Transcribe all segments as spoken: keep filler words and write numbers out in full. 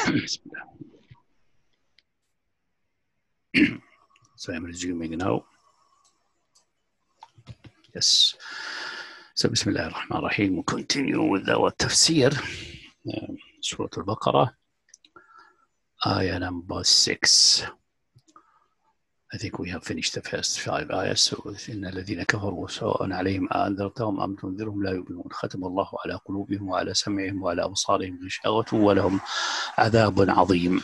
Bismillah. So I'm resuming now. Yes. So Bismillah ar-Rahman ar-Rahim. We'll continue with our tafsir. Uh, Surah Al-Baqarah. Ayah number six. I think we have finished the first five ayahs. So إن الذين كفروا سواء عليهم أنذرتهم أم تنذرهم لا يؤمنون ختم الله على قلوبهم وعلى سمعهم وعلى أبصارهم غشاوة ولهم عذاب عظيم.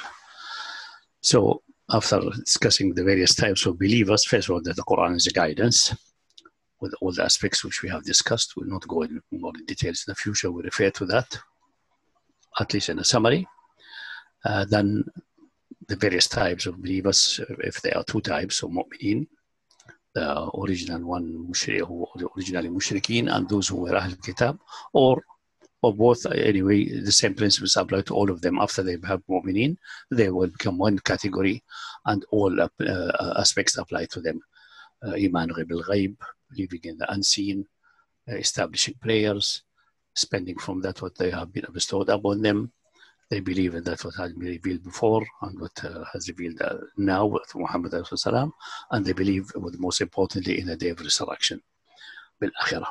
So after discussing the various types of believers, first of all, that the Quran is a guidance with all the aspects which we have discussed. We'll not go in more details in the future. We refer to that, at least in a summary. Uh, then the various types of believers, if there are two types of mu'mineen, the original one, who originally mushrikeen, and those who were Ahl Kitab, or or both. Anyway, the same principles apply to all of them. After they have mu'mineen, they will become one category, and all uh, aspects apply to them. Uh, Iman bil ghaib, believing in the unseen, uh, establishing prayers, spending from that what they have been bestowed upon them. They believe in that what has been revealed before and what uh, has revealed uh, now with Muhammad salam, and they believe, what most importantly, in the day of resurrection, bil akhirah.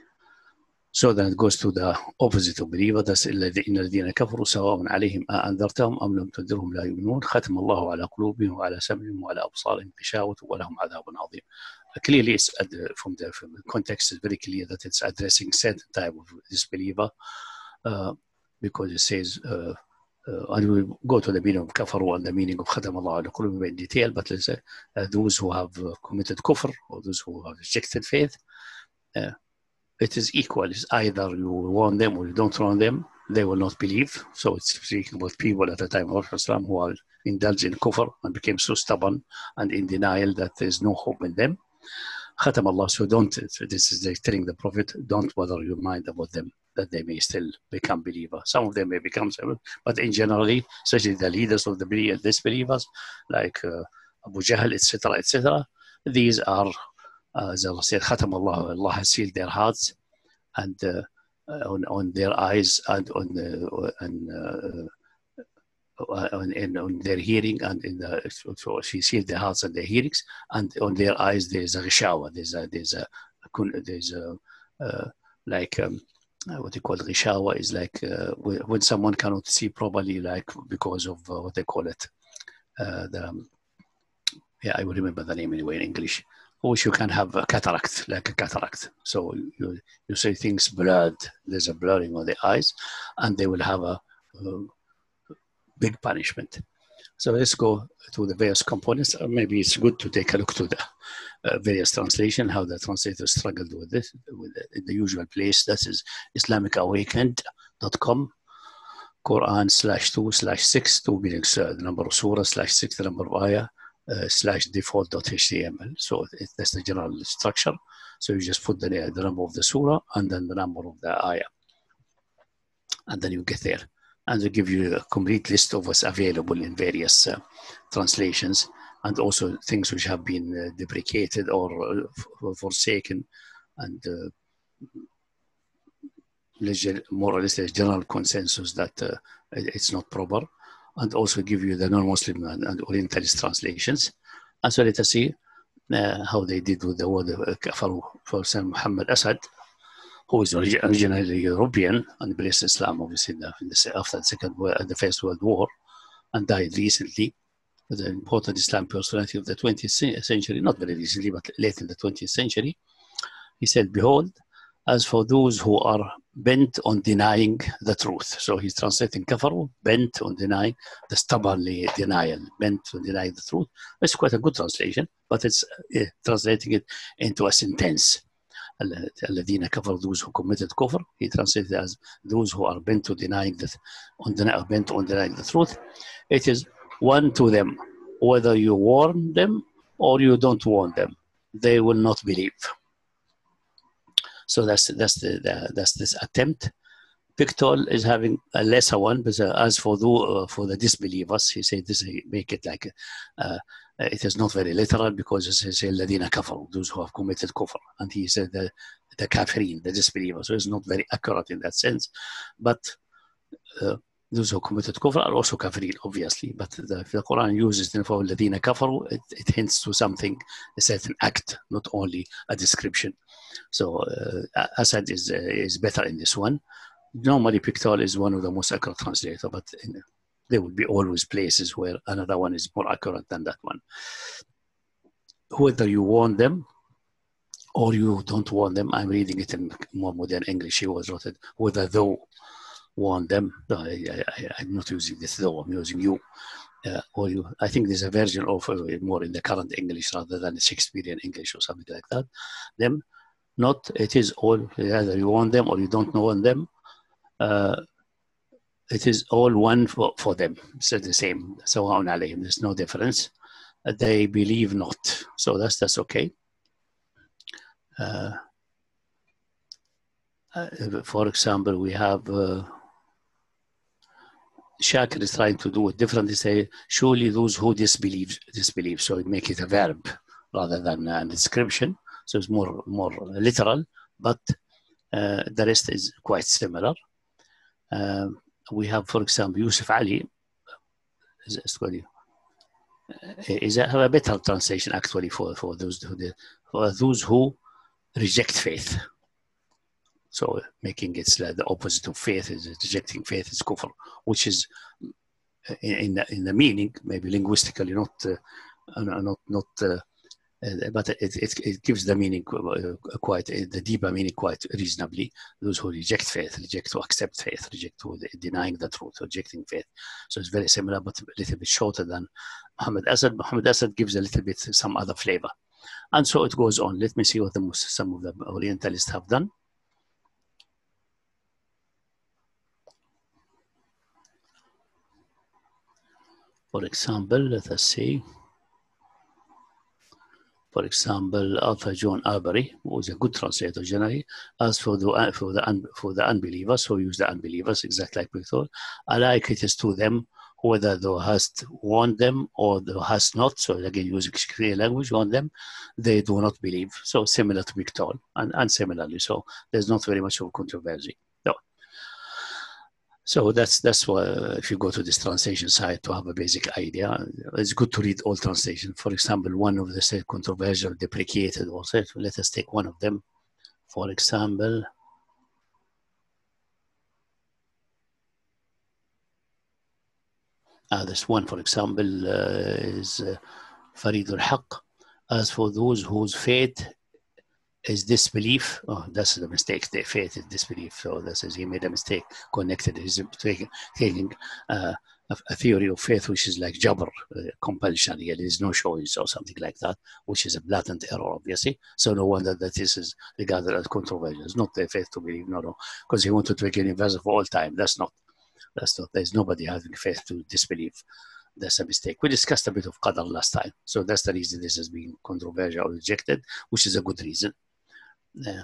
So then it goes to the opposite of believer. That's إن الذين كفروا سواء عليهم أنذرتهم أم لم تنذرهم لا يؤمنون ختم الله على قلوبهم وعلى سمعهم وعلى أبصارهم غشاوة ولهم عذاب عظيم. Clearly, it's from the, from the context, it's very clear that it's addressing certain type of disbeliever, uh, because it says, uh, uh, and we'll go to the meaning of kafaru and the meaning of ختم الله على قلوبهم in detail, but let's say uh, those who have uh, committed kufr, or those who have rejected faith, uh, it is equal. It's either you warn them or you don't warn them, they will not believe. So it's speaking about people at the time of Islam who are indulged in kufr and became so stubborn and in denial that there is no hope in them. Khatam Allah, so don't, this is like telling the Prophet, don't bother your mind about them, that they may still become believers. Some of them may become, but in generally, especially the leaders of the disbelievers, like uh, Abu Jahl, et cetera, et cetera, these are, uh, as Allah said, Khatam Allah, Allah has sealed their hearts and uh, on, on their eyes and on the, and, uh, On, in, on their hearing, and in the, so she sealed their hearts and their hearings, and on their eyes there's a rishawa, there's a there's a there's a uh, like um, what they call rishawa is like uh, when someone cannot see properly, like because of uh, what they call it, uh, the yeah I will remember the name anyway in English. Or you can have a cataract, like a cataract. So you you say things blurred. There's a blurring of the eyes, and they will have a uh, big punishment. So let's go to the various components. Or maybe it's good to take a look to the uh, various translation, how the translators struggled with this, with the, in the usual place. That is islamic awakened dot com, Quran slash two slash six, two meanings, uh, the number of surah slash six, the number of ayah, uh, slash default dot H T M L. So it, that's the general structure. So you just put the, the number of the surah and then the number of the ayah. And then you get there. And they give you a complete list of what's available in various uh, translations, and also things which have been uh, deprecated or uh, forsaken, and uh, more or less there's general consensus that uh, it's not proper, and also give you the non-Muslim and, and Orientalist translations. And so let us see uh, how they did with the word uh, kafaru. For example, Muhammad Asad, who is originally European and blessed Islam, obviously, in the, in the, after the second world, the First World War, and died recently. The important Islam personality of the twentieth century, not very recently, but late in the twentieth century. He said, "Behold, as for those who are bent on denying the truth." So he's translating kafaru, bent on denying, the stubbornly denial, bent on denying the truth. It's quite a good translation, but it's uh, translating it into a sentence. الذين كفروا, those who committed kufr. He translated as those who are bent to denying that, on deny, bent on denying the truth. It is one to them, whether you warn them or you don't warn them, they will not believe. So that's that's the, the that's this attempt. Pictol is having a lesser one, but uh, as for the uh, for the disbelievers, he said this make it like uh, it is not very literal, because it says الذين كفروا, those who have committed kufr, and he said the the kafirin, the disbelievers. So it's not very accurate in that sense, but uh, those who committed kufr are also kafirin, obviously. But the, if the Quran uses the for الذين كفروا, it, it hints to something, a certain act, not only a description. So uh, Asad is uh, is better in this one. Normally, Pickthall is one of the most accurate translators, but in, there will be always places where another one is more accurate than that one. Whether you warn them or you don't warn them, I'm reading it in more modern English. He was wrote it, whether thou warn them. No, I, I, I'm not using this though, I'm using you. Uh, or you. I think there's a version of uh, more in the current English rather than the Shakespearean English or something like that. Them, not, it is all, either you warn them or you don't warn them. Uh, it is all one for, for them. It's the same. So on alayhim, there's no difference. Uh, they believe not. So that's that's okay. Uh, uh, for example, we have uh, Shakir is trying to do it differently. Say, surely those who disbelieve, disbelieve. So it make it a verb rather than a description. So it's more more literal, but uh, the rest is quite similar. Uh, we have, for example, Yusuf Ali. Is, is that have a better translation actually for for those who for those who reject faith. So making it the opposite of faith is rejecting faith is kufr, which is in, in, the, in the meaning, maybe linguistically not, uh, not, not uh, uh, but it, it, it gives the meaning uh, quite, uh, the deeper meaning quite reasonably. Those who reject faith, reject to accept faith, reject to the, denying the truth, rejecting faith. So it's very similar, but a little bit shorter than Muhammad Asad. Muhammad Asad gives a little bit some other flavor. And so it goes on. Let me see what the, some of the Orientalists have done. For example, let us see. For example, Arthur John Arbery, who is a good translator generally, as for the for the un, for the unbelievers, who use the unbelievers exactly like we thought. Alike it is to them, whether thou hast warned them or thou hast not. So again, using Shakespearean language, warn them, they do not believe. So similar to Pickthall, and, and similarly, so there's not very much of a controversy. No. So that's that's why uh, if you go to this translation site to have a basic idea, it's good to read all translations. For example, one of the say controversial, deprecated, or say, let us take one of them. For example, uh, this one, for example, uh, is uh, Farid al-Haq. As for those whose faith is disbelief, oh, that's the mistake. The faith is disbelief. So this is he made a mistake, connected. He's taking, taking uh, a, a theory of faith which is like jabr, uh, compulsion. Yeah, there is no choice or something like that, which is a blatant error, obviously. So no wonder that this is regarded as controversial. It's not the faith to believe, no, no, because he wanted to make an universal for all time. That's not. That's not. There's nobody having faith to disbelieve. That's a mistake. We discussed a bit of qadar last time, so that's the reason this has been controversial or rejected, which is a good reason. Yeah.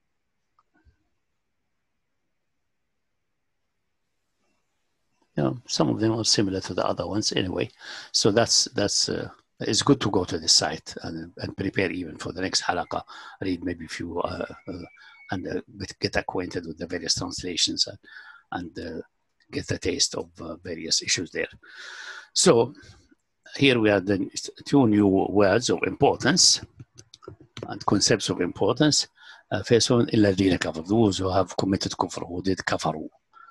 You know, some of them are similar to the other ones anyway. So that's that's uh, it's good to go to the site and, and prepare even for the next halaqah. Read maybe a few uh, uh, and uh, get acquainted with the various translations and, and uh, get the taste of uh, various issues there. So here we have the two new words of importance and concepts of importance. Uh, first one, الذين كفروا, those who have committed kufr, who did kafaru.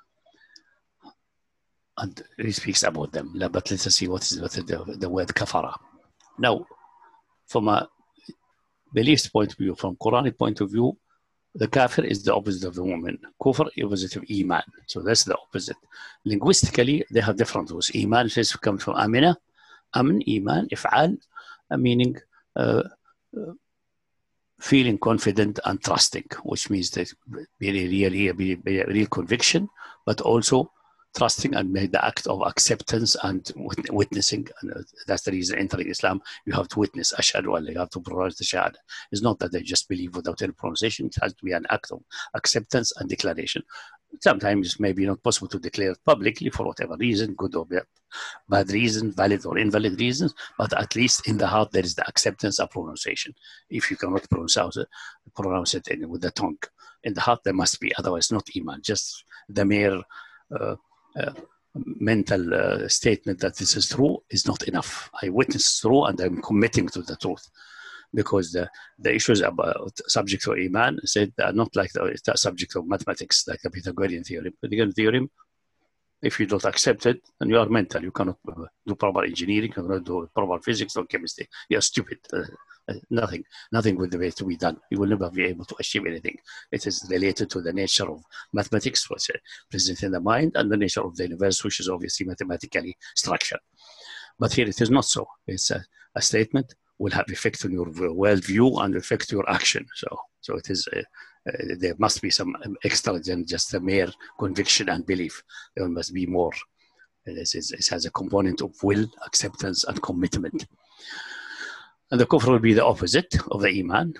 And he speaks about them. But let's see what is what is the, the word kafara. Now, from a beliefs point of view, from Quranic point of view, the kafir is the opposite of the woman. Kufr is the opposite of iman. So that's the opposite. Linguistically, they have different rules. Iman comes from amina, amin, iman, if'al, meaning uh, uh, feeling confident and trusting, which means that really, really, really, really real conviction, but also trusting and made the act of acceptance and witnessing. And that's the reason entering Islam, you have to witness, ashhadu an, you have to pronounce the shahada. It's not that they just believe without any pronunciation. It has to be an act of acceptance and declaration. Sometimes it may be not possible to declare it publicly for whatever reason, good or bad reason, valid or invalid reasons, but at least in the heart there is the acceptance and pronunciation. If you cannot pronounce it, pronounce it with the tongue, in the heart there must be, otherwise not iman, just the mere uh, uh, mental uh, statement that this is true is not enough. I witness true and I'm committing to the truth, because the, the issues about subject of Iman said are not like the, the subject of mathematics, like the Pythagorean theorem. Pythagorean theorem, if you don't accept it, then you are mental. You cannot do proper engineering, you cannot do proper physics or chemistry. You're stupid. Uh, nothing, nothing will be to be done. You will never be able to achieve anything. It is related to the nature of mathematics, which is present in the mind, and the nature of the universe, which is obviously mathematically structured. But here it is not so. It's a, a statement will have effect on your worldview and affect your action. So, so it is. Uh, uh, there must be some extra than just a mere conviction and belief. There must be more. It, is, it has a component of will, acceptance, and commitment. And the kufr will be the opposite of the iman.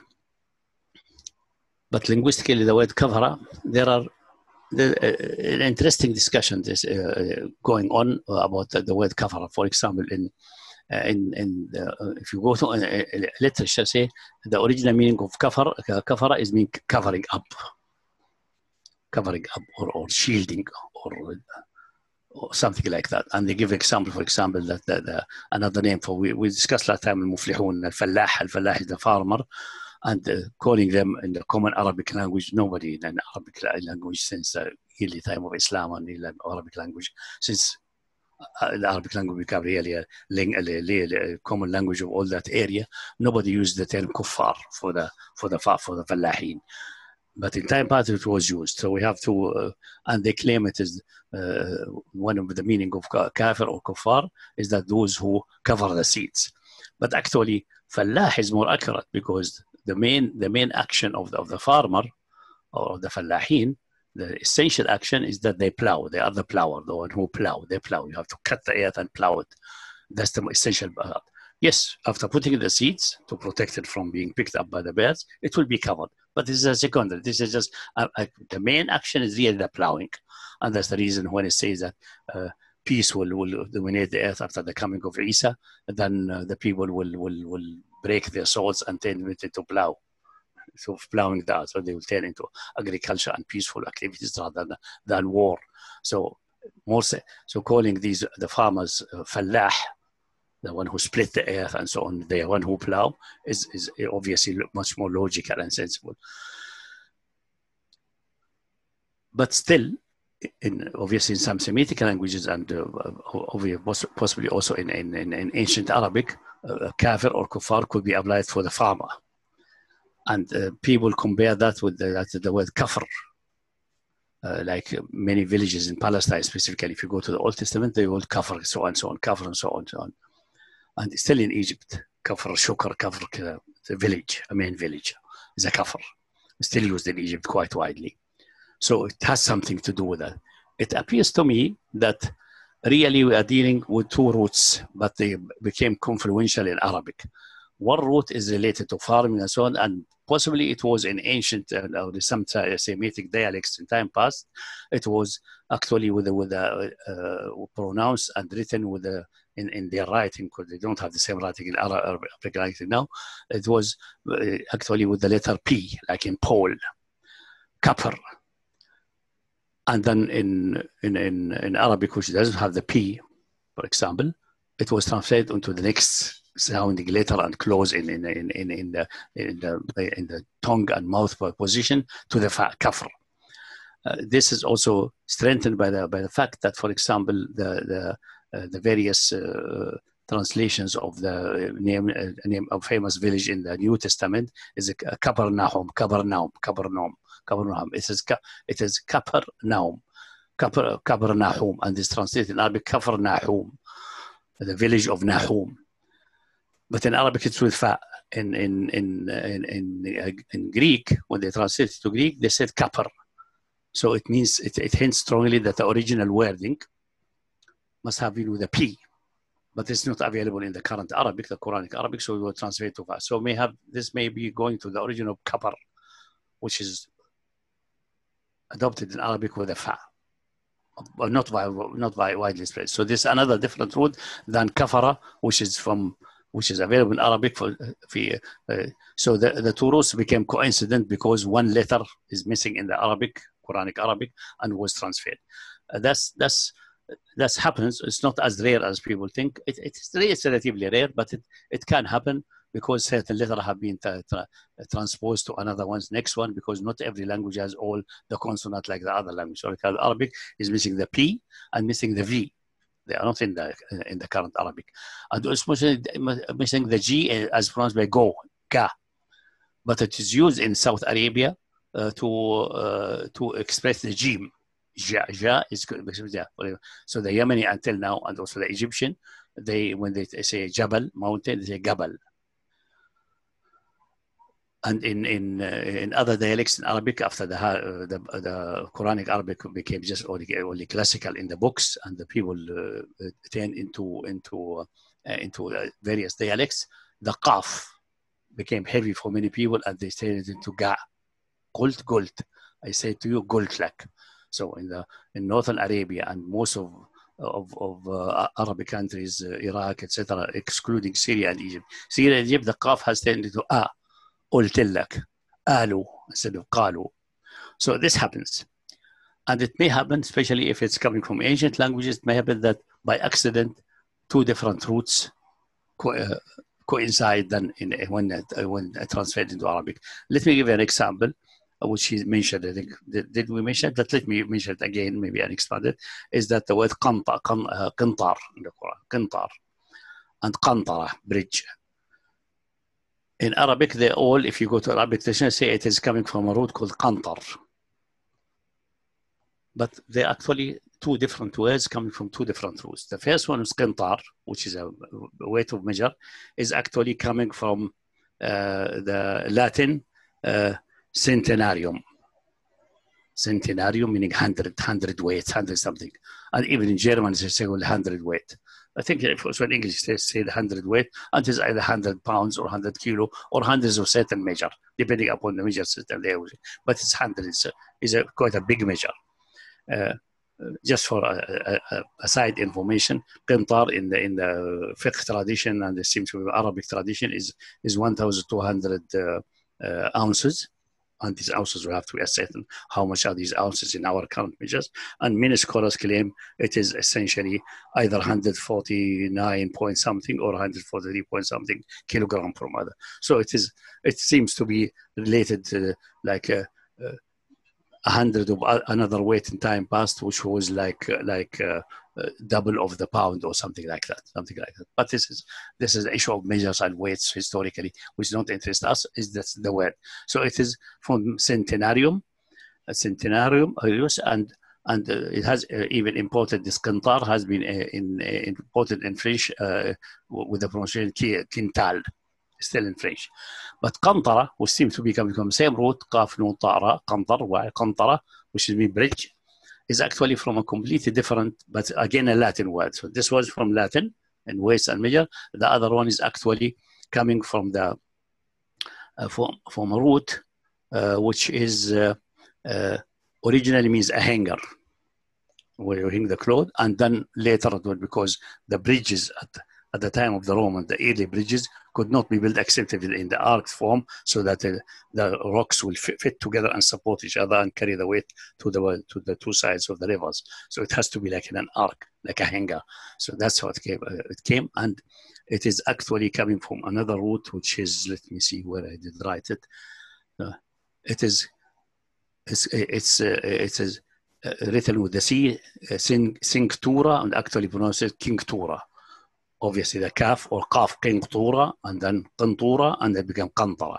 But linguistically, the word kafara, there are the, uh, an interesting discussion is uh, going on about the, the word kafara. For example, in uh, in, in uh, if you go to uh, literature, say the original meaning of kafar, uh, kafara is mean covering up, covering up or, or shielding or, or something like that. And they give example, for example, that the, the, another name for, we, we discussed last time, al-muflihun, al-fallah, al-fallah is the farmer, and uh, calling them in the common Arabic language, nobody in an Arabic language since the early time of Islam and the Arabic language, since uh, the Arabic language became really a, a, a common language of all that area, nobody used the term kuffar for the for the for the fallahin. But in time past it was used, so we have to, uh, and they claim it is uh, one of the meaning of kafir or kuffar is that those who cover the seeds. But actually, fallah is more accurate, because the main the main action of the, of the farmer or the fallahin, the essential action is that they plow. They are the plower, the one who plow. They plow. You have to cut the earth and plow it. That's the essential part. Yes, after putting the seeds to protect it from being picked up by the birds, it will be covered. But this is a secondary. This is just uh, uh, the main action is really the plowing, and that's the reason when it says that uh, peace will, will dominate the earth after the coming of Isa, then uh, the people will will will break their swords and turn it into plow. So plowing that, so they will turn into agriculture and peaceful activities rather than, than war. So more so, so calling these the farmers uh, fallah, the one who split the earth and so on, the one who plow, is, is obviously much more logical and sensible. But still, in, obviously in some Semitic languages and uh, obviously possibly also in, in, in ancient Arabic, uh, kafir or kuffar could be applied for the farmer. And uh, people compare that with the, that, the word kafr. Uh, like uh, many villages in Palestine specifically, if you go to the Old Testament, they will kafr, so on, so on, kafr and so on, so on. And still in Egypt, kafr, shukr, kafr, the village, a main village, is a kafr. Still used in Egypt quite widely. So it has something to do with that. It appears to me that really we are dealing with two roots, but they became confluential in Arabic. One root is related to farming and so on, and possibly it was in ancient uh, or some Semitic dialects in time past. It was actually with a, with a uh, pronounced and written with a in, in their writing, because they don't have the same writing in Arabic writing now. It was uh, actually with the letter P, like in Paul, Kapr. And then in, in, in, in Arabic, which doesn't have the P, for example, it was translated into the next sounding letter and close in in in in, in the in the in the tongue and mouth position to the fa kafr. Uh, this is also strengthened by the by the fact that, for example, the the uh, the various uh, translations of the name uh, name of famous village in the New Testament is Capernaum, Capernaum, Capernaum, Capernaum. It is it is Capernaum, Capernaum, and is translated in Arabic Capernaum, the village of Nahum. But in Arabic, it's with fa. In in in in in, in Greek, when they translate it to Greek, they said kapar. So it means it, it hints strongly that the original wording must have been with a P, but it's not available in the current Arabic, the Quranic Arabic. So we will translate to fa. So may have this may be going to the original kapar, which is adopted in Arabic with a fa, but not by not by widely spread. So this is another different root than kafara, which is from which is available in Arabic. For, uh, so the, the two roots became coincident because one letter is missing in the Arabic, Quranic Arabic, and was transferred. Uh, that's that's that happens. It's not as rare as people think. It, it's, it's relatively rare, but it, it can happen because certain letters have been tra tra transposed to another one's next one, because not every language has all the consonant like the other language. So Arabic is missing the P and missing the V. They are not in the in the current Arabic. And it's missing the G as pronounced by go, ga. But it is used in South Arabia uh, to uh, to express the Jim. Ja, ja is good. So the Yemeni until now, and also the Egyptian, they when they say Jabal, mountain, they say Gabal. And in in uh, in other dialects in Arabic, after the uh, the, the Quranic Arabic became just only, only classical in the books, and the people uh, turned into into uh, into uh, various dialects, the qaf became heavy for many people, and they turned it into ga. Qult qult. I say to you, qult lak. So in the in northern Arabia and most of of, of uh, Arabic countries, uh, Iraq, et cetera, excluding Syria and Egypt. Syria and Egypt, the qaf has turned into a. قلت لك قالوا instead of قالوا. So this happens, and it may happen, especially if it's coming from ancient languages. It may happen that by accident two different roots co uh, coincide then in when uh, when uh, transferred into Arabic. Let me give you an example, uh, which he mentioned. I think did, did we mention that? Let me mention it again, maybe and expand it. Is that the word qanta, uh, qintar in the Quran, qintar, and qantara, bridge. In Arabic, they all, if you go to Arabic dictionary, say it is coming from a root called qantar. But they're actually two different words coming from two different roots. The first one is qintar, which is a weight of measure, is actually coming from uh, the Latin uh, centenarium. Centenarium meaning hundred, hundred weight, hundred something. And even in German, they say hundred weight. I think if also in English they say the hundred weight, and it's either hundred pounds or hundred kilo or hundreds of certain measure, depending upon the measure system they use. But it's hundred is a, is a quite a big measure. Uh, just for a, a, a side information, qintar in the in the fiqh tradition and it seems to be Arabic tradition is is one thousand two hundred uh, uh, ounces. And these ounces will have to be certain how much are these ounces in our current measures. And many scholars claim it is essentially either one hundred forty-nine point something or one hundred forty-three point something kilogram per mother. So it is. It seems to be related to like a, a hundred of another weight in time past, which was like like uh, uh, double of the pound or something like that, something like that. But this is this is the issue of measures and weights historically, which don't interest us. Is that the word? So it is from centenarium, a centenarium, and and uh, it has uh, even imported. This qintar has been uh, in, uh, imported in French uh, with the pronunciation quintal. Still in French. But qantara, which seems to be coming from the same root, qaf nun tara, qantar, wa qantara, which means bridge, is actually from a completely different, but again a Latin word. So this was from Latin in weights and measure. The other one is actually coming from the uh, from, from a root, uh, which is uh, uh, originally means a hanger, where you hang the clothes, and then later it was because the bridges at At the time of the Romans, the early bridges could not be built except in the arc form, so that the, the rocks will fit, fit together and support each other and carry the weight to the to the two sides of the rivers. So it has to be like in an arc, like a hanger. So that's how it came. Uh, it came, and it is actually coming from another root, which is, let me see where I did write it. Uh, it is it's it's uh, it is uh, written with the C, uh, Cinctura, and actually pronounced Cinctura. Obviously the kaf or qaf qintura, and then qintura, and it became qantara.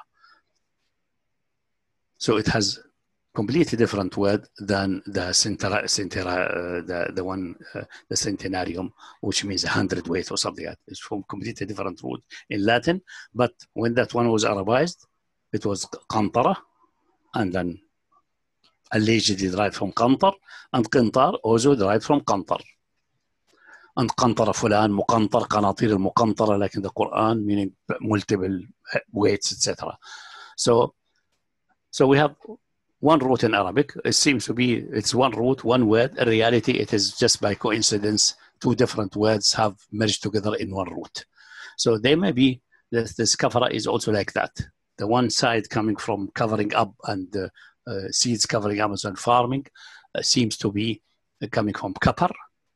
So it has completely different word than the centera, centera uh, the the one uh, the centenarium, which means a hundred weight or something like that. It's from completely different root in Latin. But when that one was Arabized, it was qantara, and then allegedly derived from qantar, and qintar also derived from qantar. And قنطرة فلان مقنطر قناطير المقنطرة, like in the Quran, meaning multiple weights, et cetera. So, so we have one root in Arabic. It seems to be it's one root, one word. In reality, it is just by coincidence two different words have merged together in one root. So there may be this, this kafara is also like that. The one side coming from covering up and uh, uh, seeds covering up and farming uh, seems to be coming from kapar.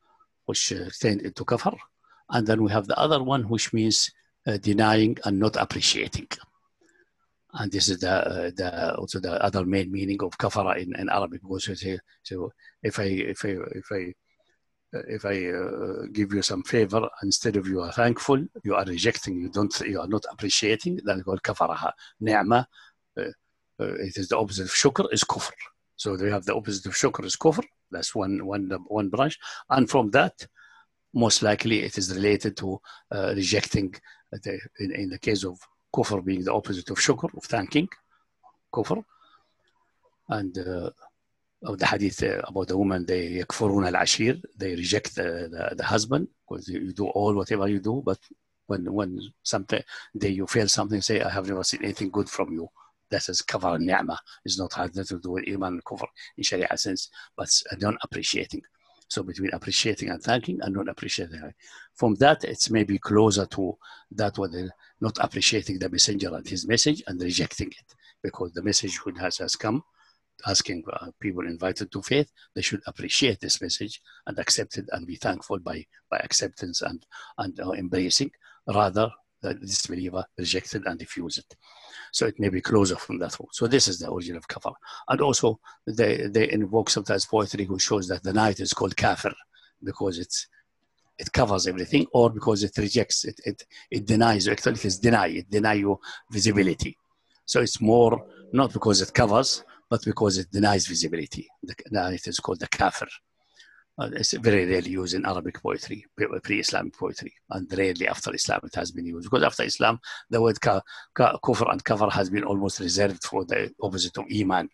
which uh, turned into kafr. And then we have the other one, which means uh, denying and not appreciating. And this is the, uh, the also the other main meaning of kafara in, in Arabic. Because so if I if I if I if I uh, give you some favor, instead of you are thankful, you are rejecting. You don't. You are not appreciating. Then called kafaraha. Ni'mah. Uh, uh, it is the opposite of shukr is kufr. So they have the opposite of shukr is kufr. That's one one one branch. And from that, most likely it is related to uh, rejecting. The, in, in the case of kufr being the opposite of shukr, of thanking, kufr, and. Uh, Of the hadith about the woman, they yakfuruna al-ashir, they reject the, the, the husband because you do all whatever you do, but when when something they you feel something, say I have never seen anything good from you. That is kafar al-ni'mah. It's not had nothing to do with iman and kufr in Sharia sense, but non appreciating. So between appreciating and thanking and not appreciating, from that it's maybe closer to that what not appreciating the messenger and his message and rejecting it, because the message which has has come. Asking uh, people invited to faith, they should appreciate this message and accept it and be thankful by, by acceptance and, and uh, embracing, rather than this believer rejected and refuse it. So it may be closer from that route. So this is the origin of kafir. And also they, they invoke sometimes poetry who shows that the night is called kafir because it's it covers everything, or because it rejects, it, it, it denies, actually it is deny, it deny you visibility. So it's more not because it covers, but because it denies visibility. The night is called the kafir. Uh, it's very rarely used in Arabic poetry, pre-Islamic poetry, and rarely after Islam it has been used. Because after Islam, the word ka, ka, kufr and kafir has been almost reserved for the opposite of iman.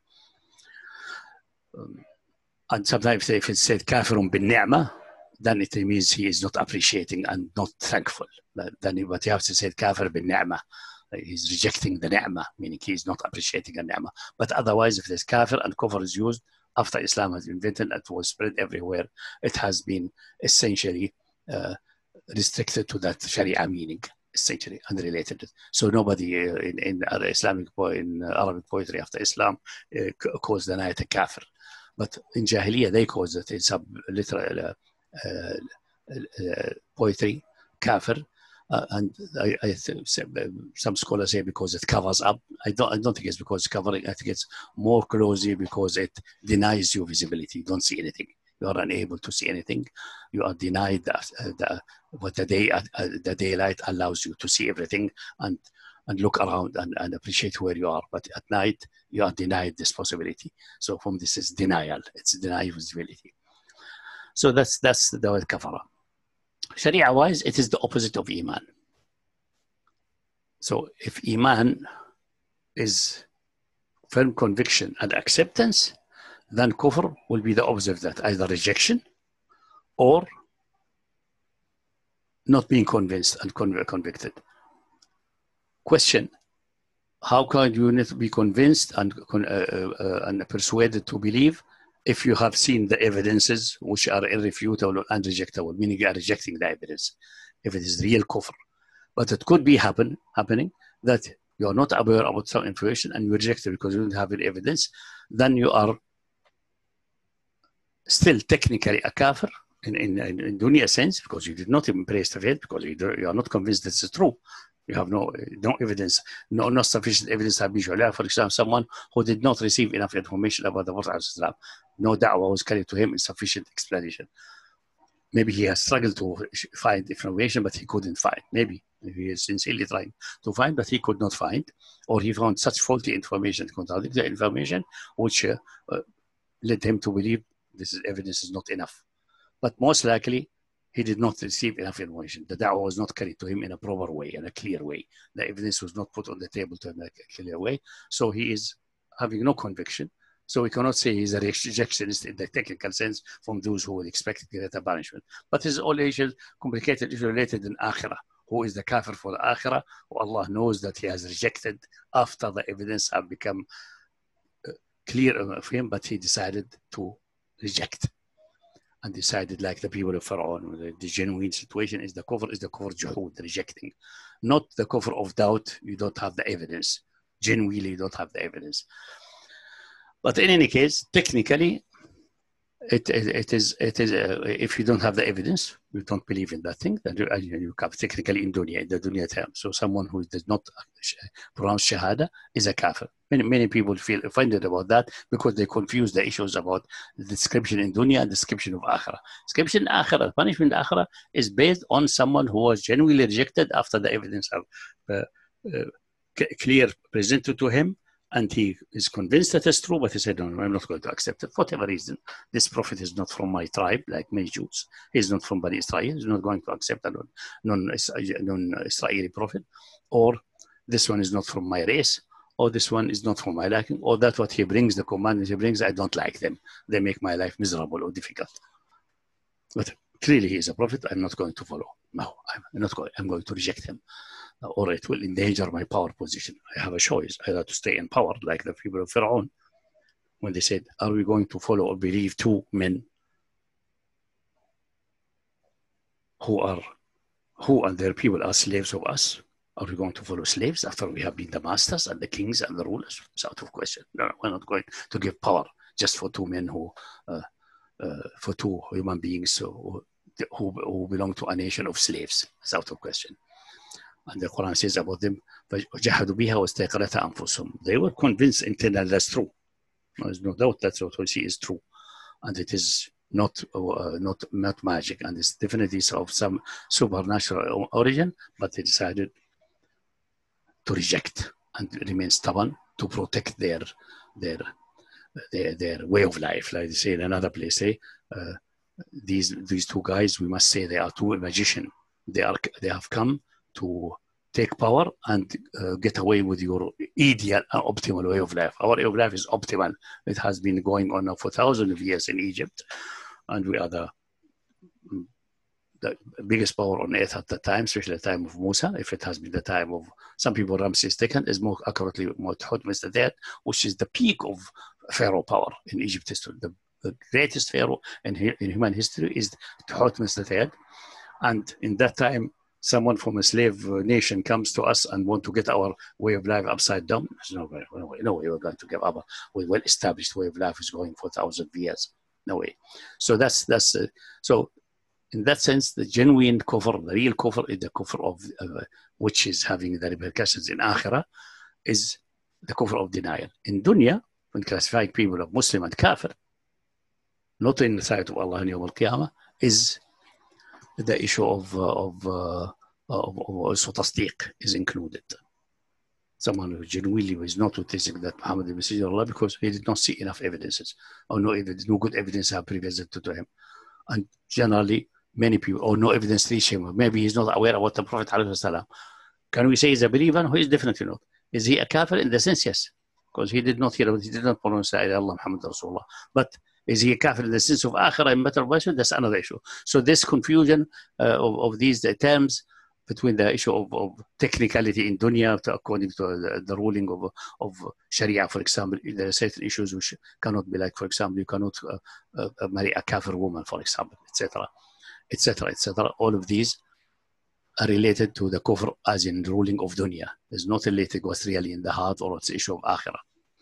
Um, and sometimes if it's said kafirun bin ni'mah, then it means he is not appreciating and not thankful. Then what you have to say kafir bin ni'mah. He's rejecting the ni'mah, meaning he's not appreciating the ni'mah. But otherwise, if this kafir and kufr is used after Islam has been invented and was spread everywhere, it has been essentially uh, restricted to that Sharia meaning, essentially unrelated. So nobody uh, in, in Islamic in Arabic poetry after Islam uh, calls the night a kafir. But in Jahiliyyah, they call it in some literal uh, uh, uh, poetry, kafir. Uh, and I, I th- some scholars say because it covers up. I don't. I don't think it's because it's covering. I think it's more closely because it denies you visibility. You don't see anything. You are unable to see anything. You are denied the, uh, the what the day uh, the daylight allows you to see everything and and look around and, and appreciate where you are. But at night you are denied this possibility. So from this is denial. It's denial visibility. So that's that's the word kafara. Sharia-wise, it is the opposite of Iman. So if Iman is firm conviction and acceptance, then kufr will be the opposite of that, either rejection or not being convinced and conv- convicted. Question, how can you not be convinced and, uh, uh, and persuaded to believe if you have seen the evidences which are irrefutable and rejectable, meaning you are rejecting the evidence, if it is real kufr. But it could be happen, happening that you are not aware about some information and you reject it because you don't have any evidence, then you are still technically a kafir in, in, in dunya sense, because you did not embrace the faith, because you, do, you are not convinced that it's true. You have no no evidence, no not sufficient evidence. For example, someone who did not receive enough information about the Prophet Islam, no da'wah was carried to him in sufficient explanation. Maybe he has struggled to find information, but he couldn't find. Maybe he is sincerely trying to find, but he could not find, or he found such faulty information, contradictory information, which uh, uh, led him to believe this is, evidence is not enough. But most likely, he did not receive enough information. The da'wah was not carried to him in a proper way, in a clear way. The evidence was not put on the table to him in a clear way. So he is having no conviction. So we cannot say he's a rejectionist in the technical sense from those who would expect greater punishment. But his all issue, complicated issue related in Akhirah. Who is the kafir for the Akhirah? Who Allah knows that he has rejected after the evidence have become uh, clear of him, but he decided to reject. And decided like the people of Pharaoh, the, the genuine situation is the kufr, is the kufr juhud, rejecting. Not the kufr of doubt, you don't have the evidence. Genuinely, you don't have the evidence. But in any case, technically, It, it, it is, it is uh, if you don't have the evidence, you don't believe in that thing, then you, you have technically in dunya, in the dunya term. So someone who does not pronounce shahada is a kafir. Many, many people feel offended about that because they confuse the issues about the description in dunya and description of akhirah. Description in akhirah, punishment in akhirah is based on someone who was genuinely rejected after the evidence have uh, uh, clear presented to him, and he is convinced that it's true, but he said, no, no, I'm not going to accept it for whatever reason. This prophet is not from my tribe, like many Jews. He's not from Bani Israel. He's not going to accept a non-Israeli prophet. Or this one is not from my race. Or this one is not from my liking. Or that what he brings, the commandments he brings, I don't like them. They make my life miserable or difficult. But clearly he is a prophet. I'm not going to follow. No, I'm not going. I'm going to reject him. Or it will endanger my power position. I have a choice. I have to stay in power, like the people of Pharaoh, when they said, are we going to follow or believe two men who are, who and their people are slaves of us? Are we going to follow slaves after we have been the masters and the kings and the rulers? It's out of question. No, we're not going to give power just for two men who, uh, uh, for two human beings who, who, who belong to a nation of slaves. It's out of question. And the Quran says about them, they were convinced internally that's true. There's no doubt that's what we see is true. And it is not, uh, not, not magic. And it's definitely of some supernatural origin, but they decided to reject and remain stubborn to protect their, their, their, their way of life. Like they say in another place, say, uh, these, these two guys, we must say they are two magicians. They are, they have come to take power and uh, get away with your ideal and optimal way of life. Our way of life is optimal. It has been going on now for thousands of years in Egypt, and we are the, the biggest power on earth at the time, especially the time of Musa. If it has been the time of some people, Ramses the Second is more accurately Thutmose the Third, which is the peak of pharaoh power in Egypt history. The, the greatest pharaoh in, in human history is Thutmose the Third, and in that time, someone from a slave nation comes to us and want to get our way of life upside down. There's no way, no way, no way we're going to give up a well-established way of life is going for thousands of years. No way. So that's, that's uh, so in that sense, the genuine kufr, the real kufr is the kufr of, uh, which is having the repercussions in akhirah, is the kufr of denial. In dunya, when classifying people of Muslim and kafir, not in the sight of Allah and Yawm al-Qiyamah, is the issue of, uh, of, uh, of, of also tasdeeq is included. Someone who genuinely is not witnessing that Muhammad is the Messenger of Allah because he did not see enough evidences, or no evidence, no good evidence have presented to him. And generally, many people, or no evidence reach him, maybe he's not aware of what the Prophet ﷺ. Can we say he's a believer? He is definitely not. Is he a kafir? In the sense, yes, because he did not hear, he did not pronounce Allah Muhammad Rasulullah. But is he a kafir in the sense of akhirah and better version? That's another issue. So this confusion uh, of, of these uh, terms between the issue of, of technicality in dunya to, according to the, the ruling of, of Sharia, for example, there are certain issues which cannot be like, for example, you cannot uh, uh, marry a kafir woman, for example, et cetera, et cetera, et cetera. All of these are related to the kufr as in ruling of dunya. It's not related what's really in the heart or it's the issue of akhirah.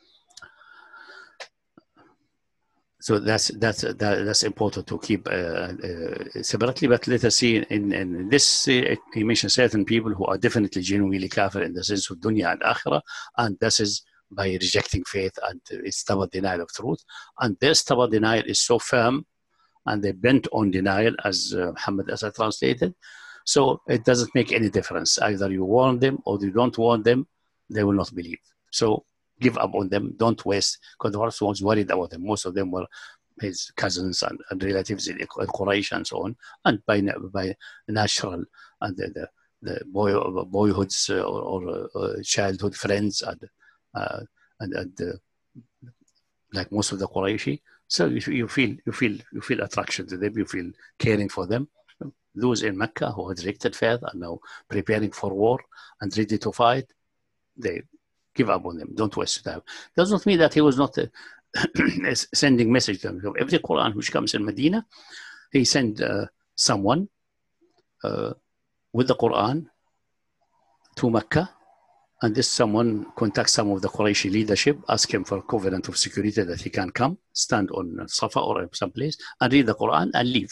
So that's that's that, that's important to keep uh, uh, separately. But let us see in, in this, uh, he mentioned certain people who are definitely genuinely kafir in the sense of dunya and akhirah, and this is by rejecting faith and uh, stubborn denial of truth. And their stubborn denial is so firm, and they bent on denial, as uh, Muhammad as I translated. So it doesn't make any difference. Either you warn them or you don't warn them, they will not believe. So give up on them, don't waste, because the Prophet was worried about them. Most of them were his cousins and, and relatives in Quraysh and so on, and by by natural and the, the, the boy, boyhoods or, or uh, childhood friends and uh, and, and uh, like most of the Qurayshi. So you, you feel you feel you feel attraction to them, you feel caring for them. Those in Mecca who had rejected faith are now preparing for war and ready to fight, they give up on them. Don't waste time. Does not mean that he was not uh, sending message to them. Every Quran which comes in Medina, he sent uh, someone uh, with the Quran to Mecca And this someone contacts some of the Qurayshi leadership, ask him for a covenant of security that he can come, stand on Safa or someplace, and read the Quran and leave.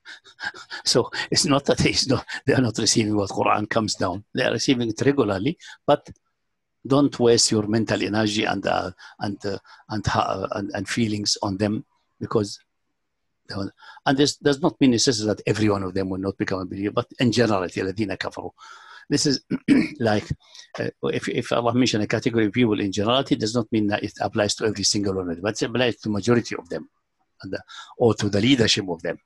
So it's not that he's not, they are not receiving what Quran comes down. They are receiving it regularly, but don't waste your mental energy and uh, and, uh, and, uh, and and feelings on them, because and this does not mean necessarily that every one of them will not become a believer, but in generality, الذين كفروا. This is like, uh, if, if Allah mentioned a category of people in generality, it does not mean that it applies to every single one of them, but it applies to the majority of them, and, uh, or to the leadership of them.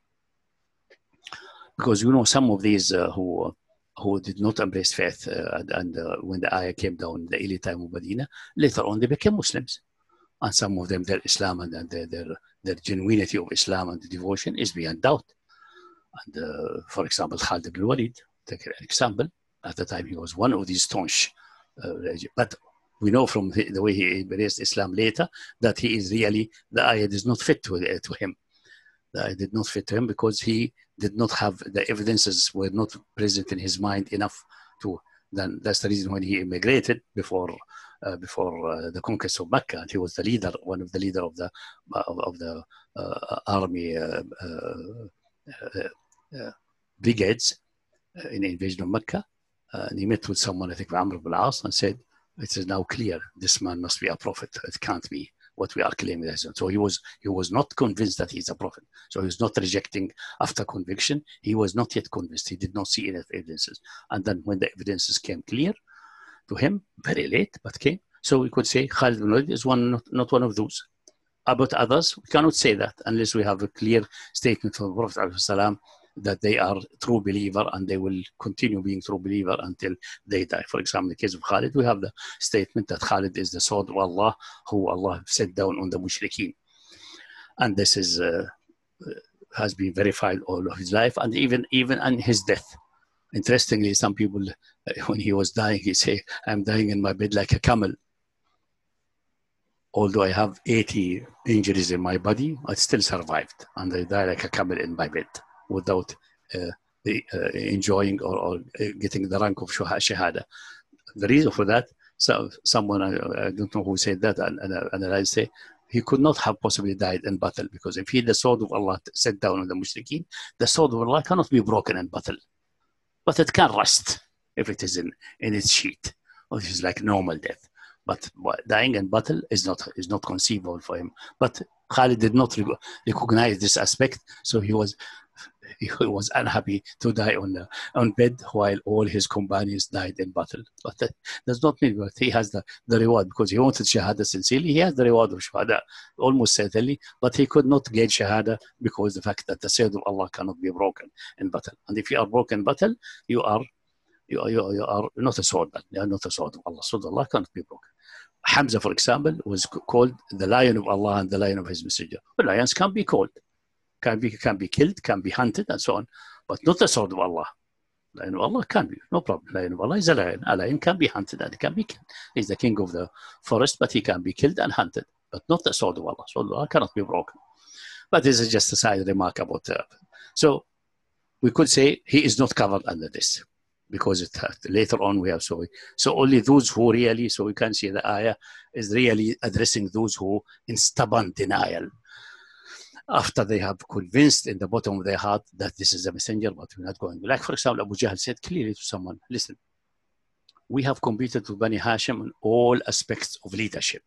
Because you know, some of these uh, who who did not embrace faith, uh, and, and uh, when the ayah came down, the early time of Medina, later on they became Muslims. And some of them, their Islam and, and their, their, their genuinity of Islam and the devotion is beyond doubt. And uh, for example, Khalid ibn Walid, take an example. At the time, he was one of these staunch, uh, but we know from the, the way he embraced Islam later that he is really, the ayah does not fit to, uh, to him. The ayah did not fit to him because he did not have, the evidences were not present in his mind enough to, then that's the reason when he immigrated before uh, before uh, the conquest of Mecca, and he was the leader, one of the leader of the of, of the uh, army uh, uh, uh, uh, brigades in the invasion of Mecca. Uh, and he met with someone, I think Amr ibn al-As, and said, it is now clear, this man must be a prophet. It can't be what we are claiming. So he was he was not convinced that he's a prophet. So he was not rejecting after conviction. He was not yet convinced. He did not see enough evidences. And then when the evidences came clear to him, very late, but came. So we could say Khalid ibn Walid is one, not, not one of those. About others, we cannot say that unless we have a clear statement from the Prophet ﷺ that they are true believer and they will continue being true believer until they die. For example, in the case of Khalid, we have the statement that Khalid is the sword of Allah, who Allah sent down on the mushrikeen. And this is uh, has been verified all of his life, and even even on his death. Interestingly, some people, when he was dying, he say, I'm dying in my bed like a camel. Although I have eighty injuries in my body, I still survived. And I die like a camel in my bed without uh, the, uh, enjoying or, or getting the rank of shahada. The reason for that, so someone, I, I don't know who said that, and, and, and I say, he could not have possibly died in battle, because if he, the sword of Allah set down on the mushrikeen, the sword of Allah cannot be broken in battle. But it can rust if it is in, in its sheath, which is like normal death. But dying in battle is not is not conceivable for him. But Khalid did not recognize this aspect, so he was he was unhappy to die on the, on bed while all his companions died in battle. But that does not mean that he has the, the reward, because he wanted shahada sincerely. He has the reward of shahada almost certainly, but he could not get shahada because of the fact that the sword of Allah cannot be broken in battle. And if you are broken in battle, you are you are, you are, you are not a sword, but you are not a sword of Allah. Sword of Allah cannot be broken. Hamza, for example, was called the lion of Allah and the lion of His Messenger. But lions can be called, can be can be killed, can be hunted, and so on, but not the sword of Allah. Lion of Allah can be, no problem. Lion of Allah is a lion. A lion can be hunted and can be killed. He's the king of the forest, but he can be killed and hunted, but not the sword of Allah. Sword of Allah cannot be broken. But this is just a side remark about that. So we could say he is not covered under this, because it, uh, later on we have so so only those who really, so we can see the ayah is really addressing those who in stubborn denial, after they have convinced in the bottom of their heart that this is a messenger, but we're not going. Like for example, Abu Jahl said clearly to someone, listen, we have competed with Bani Hashim in all aspects of leadership.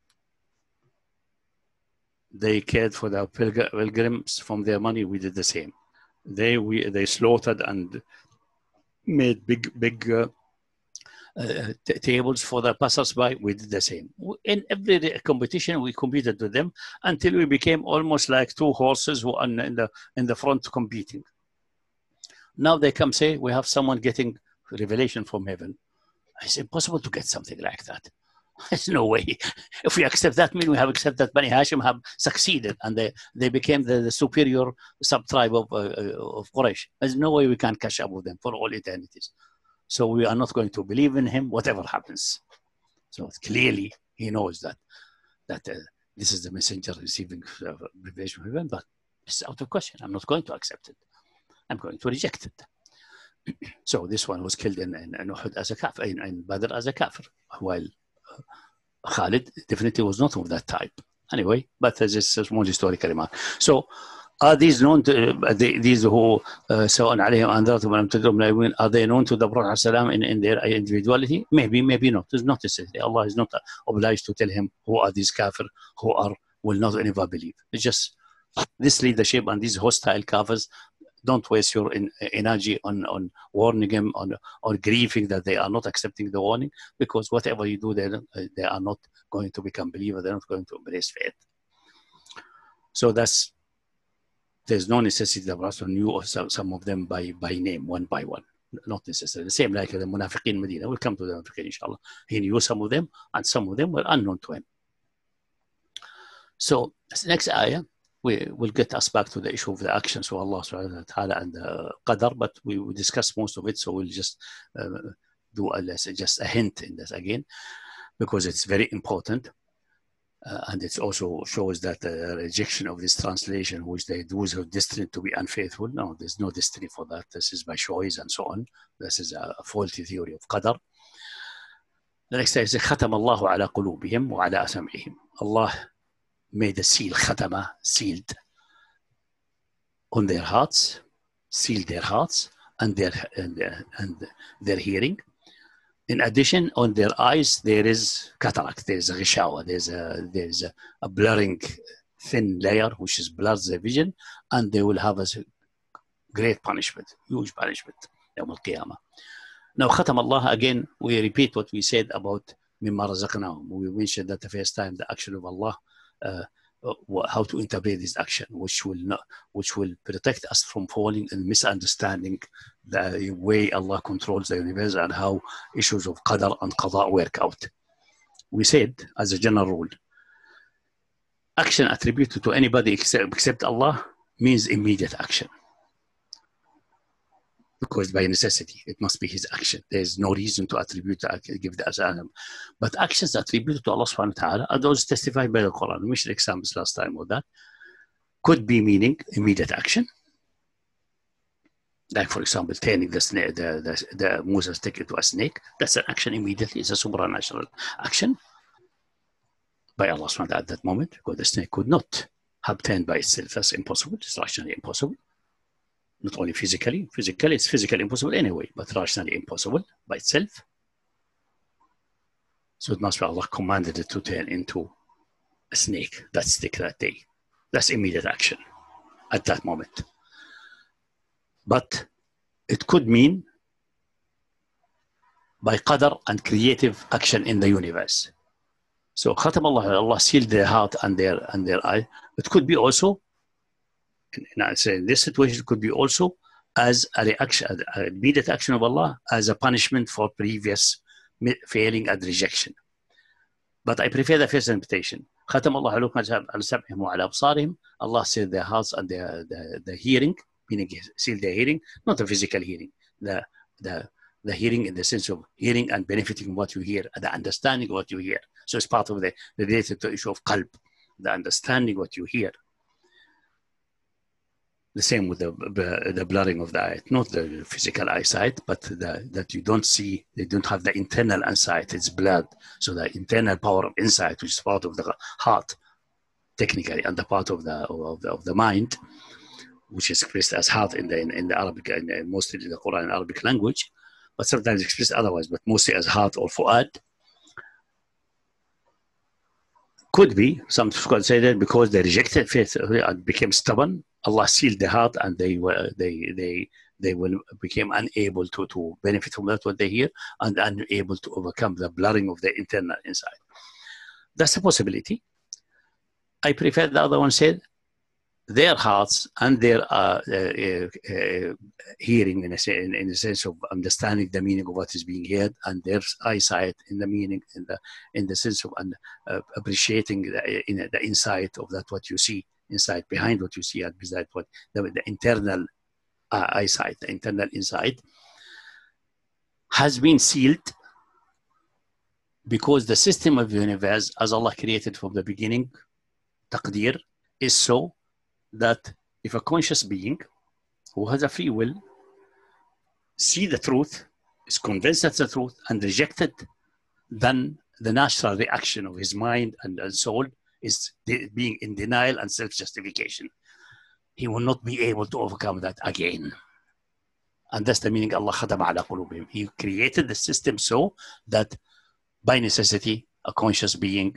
They cared for their pilgrims from their money, we did the same. They we they slaughtered and made big, big uh, uh, tables for the passers-by, we did the same. In every competition, we competed with them until we became almost like two horses who are in the, in the front competing. Now they come say, we have someone getting revelation from heaven. It's impossible to get something like that. There's no way. If we accept that, mean we have accepted that Bani Hashim have succeeded and they, they became the, the superior sub-tribe of, uh, of Quraysh. There's no way we can catch up with them for all eternities. So we are not going to believe in him, whatever happens. So clearly he knows that that uh, this is the messenger receiving uh, revelation from heaven, but it's out of question. I'm not going to accept it. I'm going to reject it. So this one was killed in, in, in Uhud as a kafir, in, in Badr as a kafir, while uh, Khalid definitely was not of that type. Anyway, but uh, this is more historical remark. So are these known to, uh, these who سواء عليهم أنذرتهم ولم تنذرهم لا يؤمنون, are they known to the Prophet ﷺ in, in their individuality? Maybe, maybe not. It's not necessary. Allah is not obliged to tell him who are these kafir, who are will not never believe. It's just this leadership and these hostile kafirs. Don't waste your in, energy on, on warning them, on or grieving that they are not accepting the warning, because whatever you do, they, they are not going to become believers. They're not going to embrace faith. So that's, there's no necessity that Rasul knew some, some of them by, by name, one by one. Not necessarily. The same like the Munafiqin Medina. We'll come to the Munafiqin, inshallah. He knew some of them, and some of them were unknown to him. So, next ayah, we will get us back to the issue of the actions of Allah subhanahu wa ta'ala and the qadar, but we will discuss most of it, so we'll just uh, do a, just a hint in this again, because it's very important. Uh, and it also shows that the rejection of this translation, which they do is destined to be unfaithful. No, there's no destiny for that. This is by choice and so on. This is a, a faulty theory of qadar. The next is ختم الله على قلوبهم وعلى أسمعهم. Allah made a seal, khatama, sealed, on their hearts, sealed their hearts and their and, and their hearing. In addition, on their eyes there is cataract, there is a ghishawa, there's a there's a, a blurring thin layer which is blurs their vision, and they will have a great punishment, huge punishment, Yawm al-Qiyamah. Now, khatam Allah, again, we repeat what we said about mimma razaqnahum. We mentioned that the first time the action of Allah. Uh, how to interpret this action, which will not, which will protect us from falling and misunderstanding the way Allah controls the universe and how issues of qadar and qada work out. We said, as a general rule, action attributed to anybody except, except Allah means immediate action. Because by necessity, it must be his action. There's no reason to attribute, to give the asylum. But actions attributed to Allah subhanahu wa ta'ala are those testified by the Quran. We mentioned examples last time of that. Could be meaning immediate action. Like, for example, turning the snake, the, the, the Moses stick into a snake. That's an action immediately. It's a supernatural action by Allah subhanahu wa ta'ala at that moment, because the snake could not have turned by itself. That's impossible. It's rationally impossible. Not only physically, physically, it's physically impossible anyway, but rationally impossible by itself. So it must be Allah commanded it to turn into a snake, that stick that day. That's immediate action at that moment. But it could mean by qadar and creative action in the universe. So khatam Allah, Allah sealed their heart and their, and their eye. It could be also, in this situation, it could be also as a reaction, an immediate action of Allah as a punishment for previous failing and rejection. But I prefer the first interpretation. ختم الله على سمعهم وعلى أبصارهم. Allah sealed their hearts and their the, the hearing, meaning sealed their hearing, not the physical hearing, the the the hearing in the sense of hearing and benefiting from what you hear, and the understanding of what you hear. So it's part of the related to the issue of qalb, the understanding what you hear. The same with the, the blurring of the eye, not the physical eyesight, but the, that you don't see, they don't have the internal insight, it's blurred. So the internal power of insight, which is part of the heart, technically, and the part of the of the, of the mind, which is expressed as heart in the in, in the Arabic, in the, mostly in the Quran Arabic language, but sometimes expressed otherwise, but mostly as heart or fu'ad. Could be, some scholars say that because they rejected faith and became stubborn, Allah sealed their heart and they were they they they will became unable to, to benefit from that what they hear, and unable to overcome the blurring of their internal insight. That's a possibility. I prefer the other one said their hearts and their uh, uh, uh, hearing in a, in, in a sense of understanding the meaning of what is being heard, and their eyesight in the meaning in the in the sense of uh, appreciating the, in the insight of that what you see inside behind what you see and beside what the, the internal uh, eyesight, the internal insight has been sealed because the system of the universe as Allah created from the beginning, taqdeer, is so that if a conscious being who has a free will see the truth, is convinced that's the truth, and reject it, then the natural reaction of his mind and, and soul is de- being in denial and self-justification. He will not be able to overcome that again. And that's the meaning Allah khatama ala qulubihim. He created the system so that by necessity, a conscious being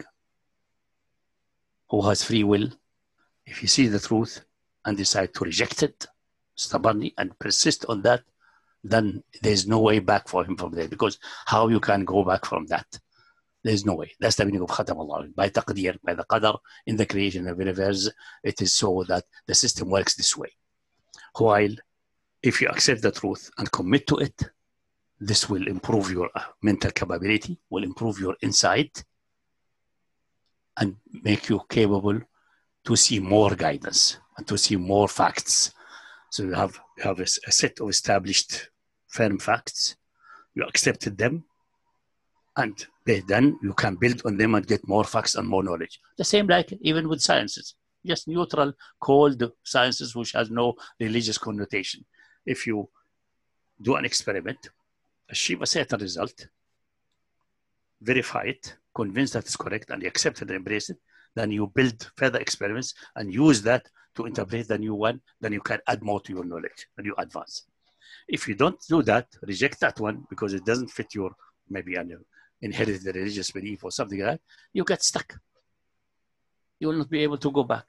who has free will, if he sees the truth and decides to reject it stubbornly and persist on that, then there's no way back for him from there. Because how you can go back from that? There's no way. That's the meaning of Khatam Allah. By taqdeer, by the qadar, in the creation of the universe, it is so that the system works this way. While if you accept the truth and commit to it, this will improve your mental capability, will improve your insight, and make you capable to see more guidance and to see more facts. So you have, you have a, a set of established firm facts, you accepted them, and then you can build on them and get more facts and more knowledge. The same like even with sciences, just neutral, cold sciences which has no religious connotation. If you do an experiment, achieve a certain result, verify it, convince that it's correct, and you accept it and embrace it, then you build further experiments and use that to interpret the new one, then you can add more to your knowledge and you advance. If you don't do that, reject that one because it doesn't fit your maybe an inherited religious belief or something like that, you get stuck. You will not be able to go back.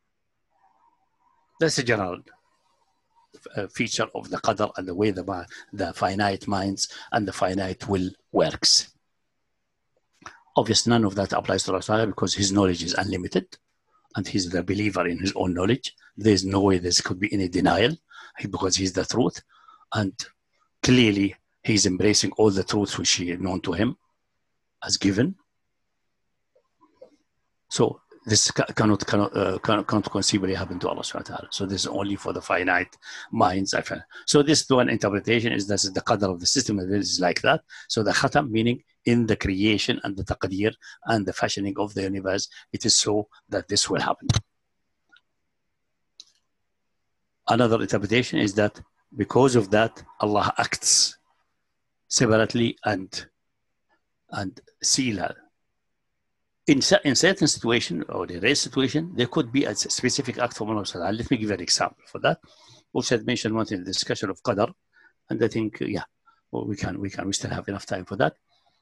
That's a general uh, feature of the qadr and the way the, the finite minds and the finite will works. Obviously, none of that applies to Allah because his knowledge is unlimited and he's the believer in his own knowledge. There's no way there could be any denial because he's the truth. And clearly, he's embracing all the truths which are known to him as given. So this cannot, cannot, uh, cannot, cannot conceivably happen to Allah subhanahu wa ta'ala. So this is only for the finite minds. So this one interpretation is that the qadr of the system is like that. So the khatam meaning in the creation and the taqdeer and the fashioning of the universe, it is so that this will happen. Another interpretation is that because of that, Allah acts separately and and seal her. In, in certain situation or in a rare situation, there could be a specific act from Allah. Let me give an example for that. Also, I mentioned one in the discussion of qadar, and I think, yeah, well, we can, we can, we still have enough time for that.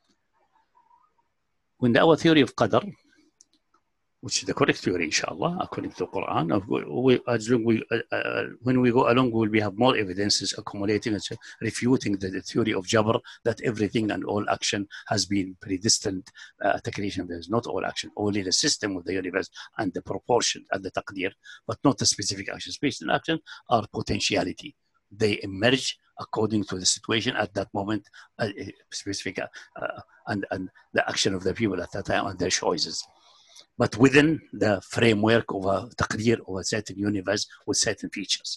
When our theory of qadar, which is the correct theory, inshallah, according to the Quran, we, as long we, uh, uh, when we go along, we will have more evidences accumulating and refuting the, the theory of Jabr that everything and all action has been predestined uh, at the creation. There is not all action, only the system of the universe and the proportion and the taqdeer, but not the specific action. Specific action are potentiality. They emerge according to the situation at that moment, uh, specific, uh, and, and the action of the people at that time and their choices. But within the framework of a taqdeer of a certain universe with certain features.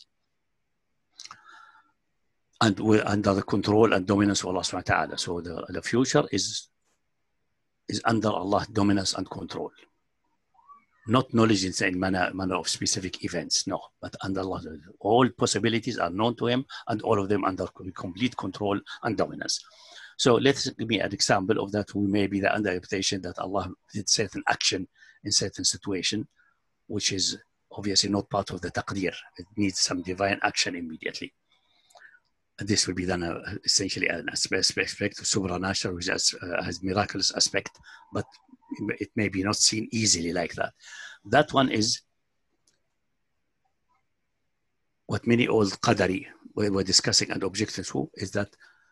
And we're under the control and dominance of Allah subhanahu wa ta'ala. So the, the future is, is under Allah's dominance and control. Not knowledge in the manner, manner of specific events, no. But under Allah, all possibilities are known to him and all of them under complete control and dominance. So let's give me an example of that. We may be the underinterpretation that Allah did certain action in certain situation, which is obviously not part of the taqdeer. It needs some divine action immediately. And this will be done uh, essentially an aspect of supernatural, which has, uh, has miraculous aspect, but it may be not seen easily like that. That one is what many old qadari were discussing and objecting to, is that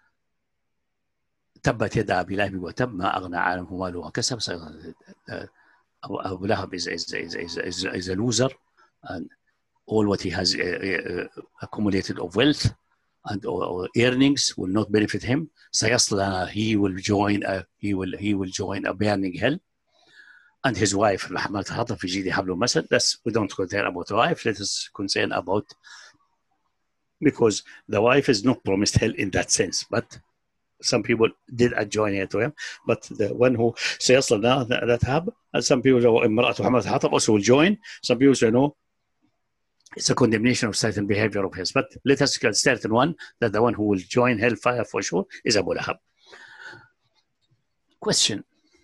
تبت يد أبي لهب وتب ما أغنى عنه ماله وكسب. Abu Lahab is, is, is, is, is a loser, and all what he has uh, uh, accumulated of wealth and or, or earnings will not benefit him. سيصلى, he will join a, he will he will join a burning hell. And his wife, that's, we don't concern about the wife. Let us concern about, because the wife is not promised hell in that sense, but some people did adjoin it to him, but the one who says that have, and some people also will join. Some people say no, It's a condemnation of certain behavior of his. But let us get certain one, that the one who will join hellfire for sure is Abu Lahab. Question.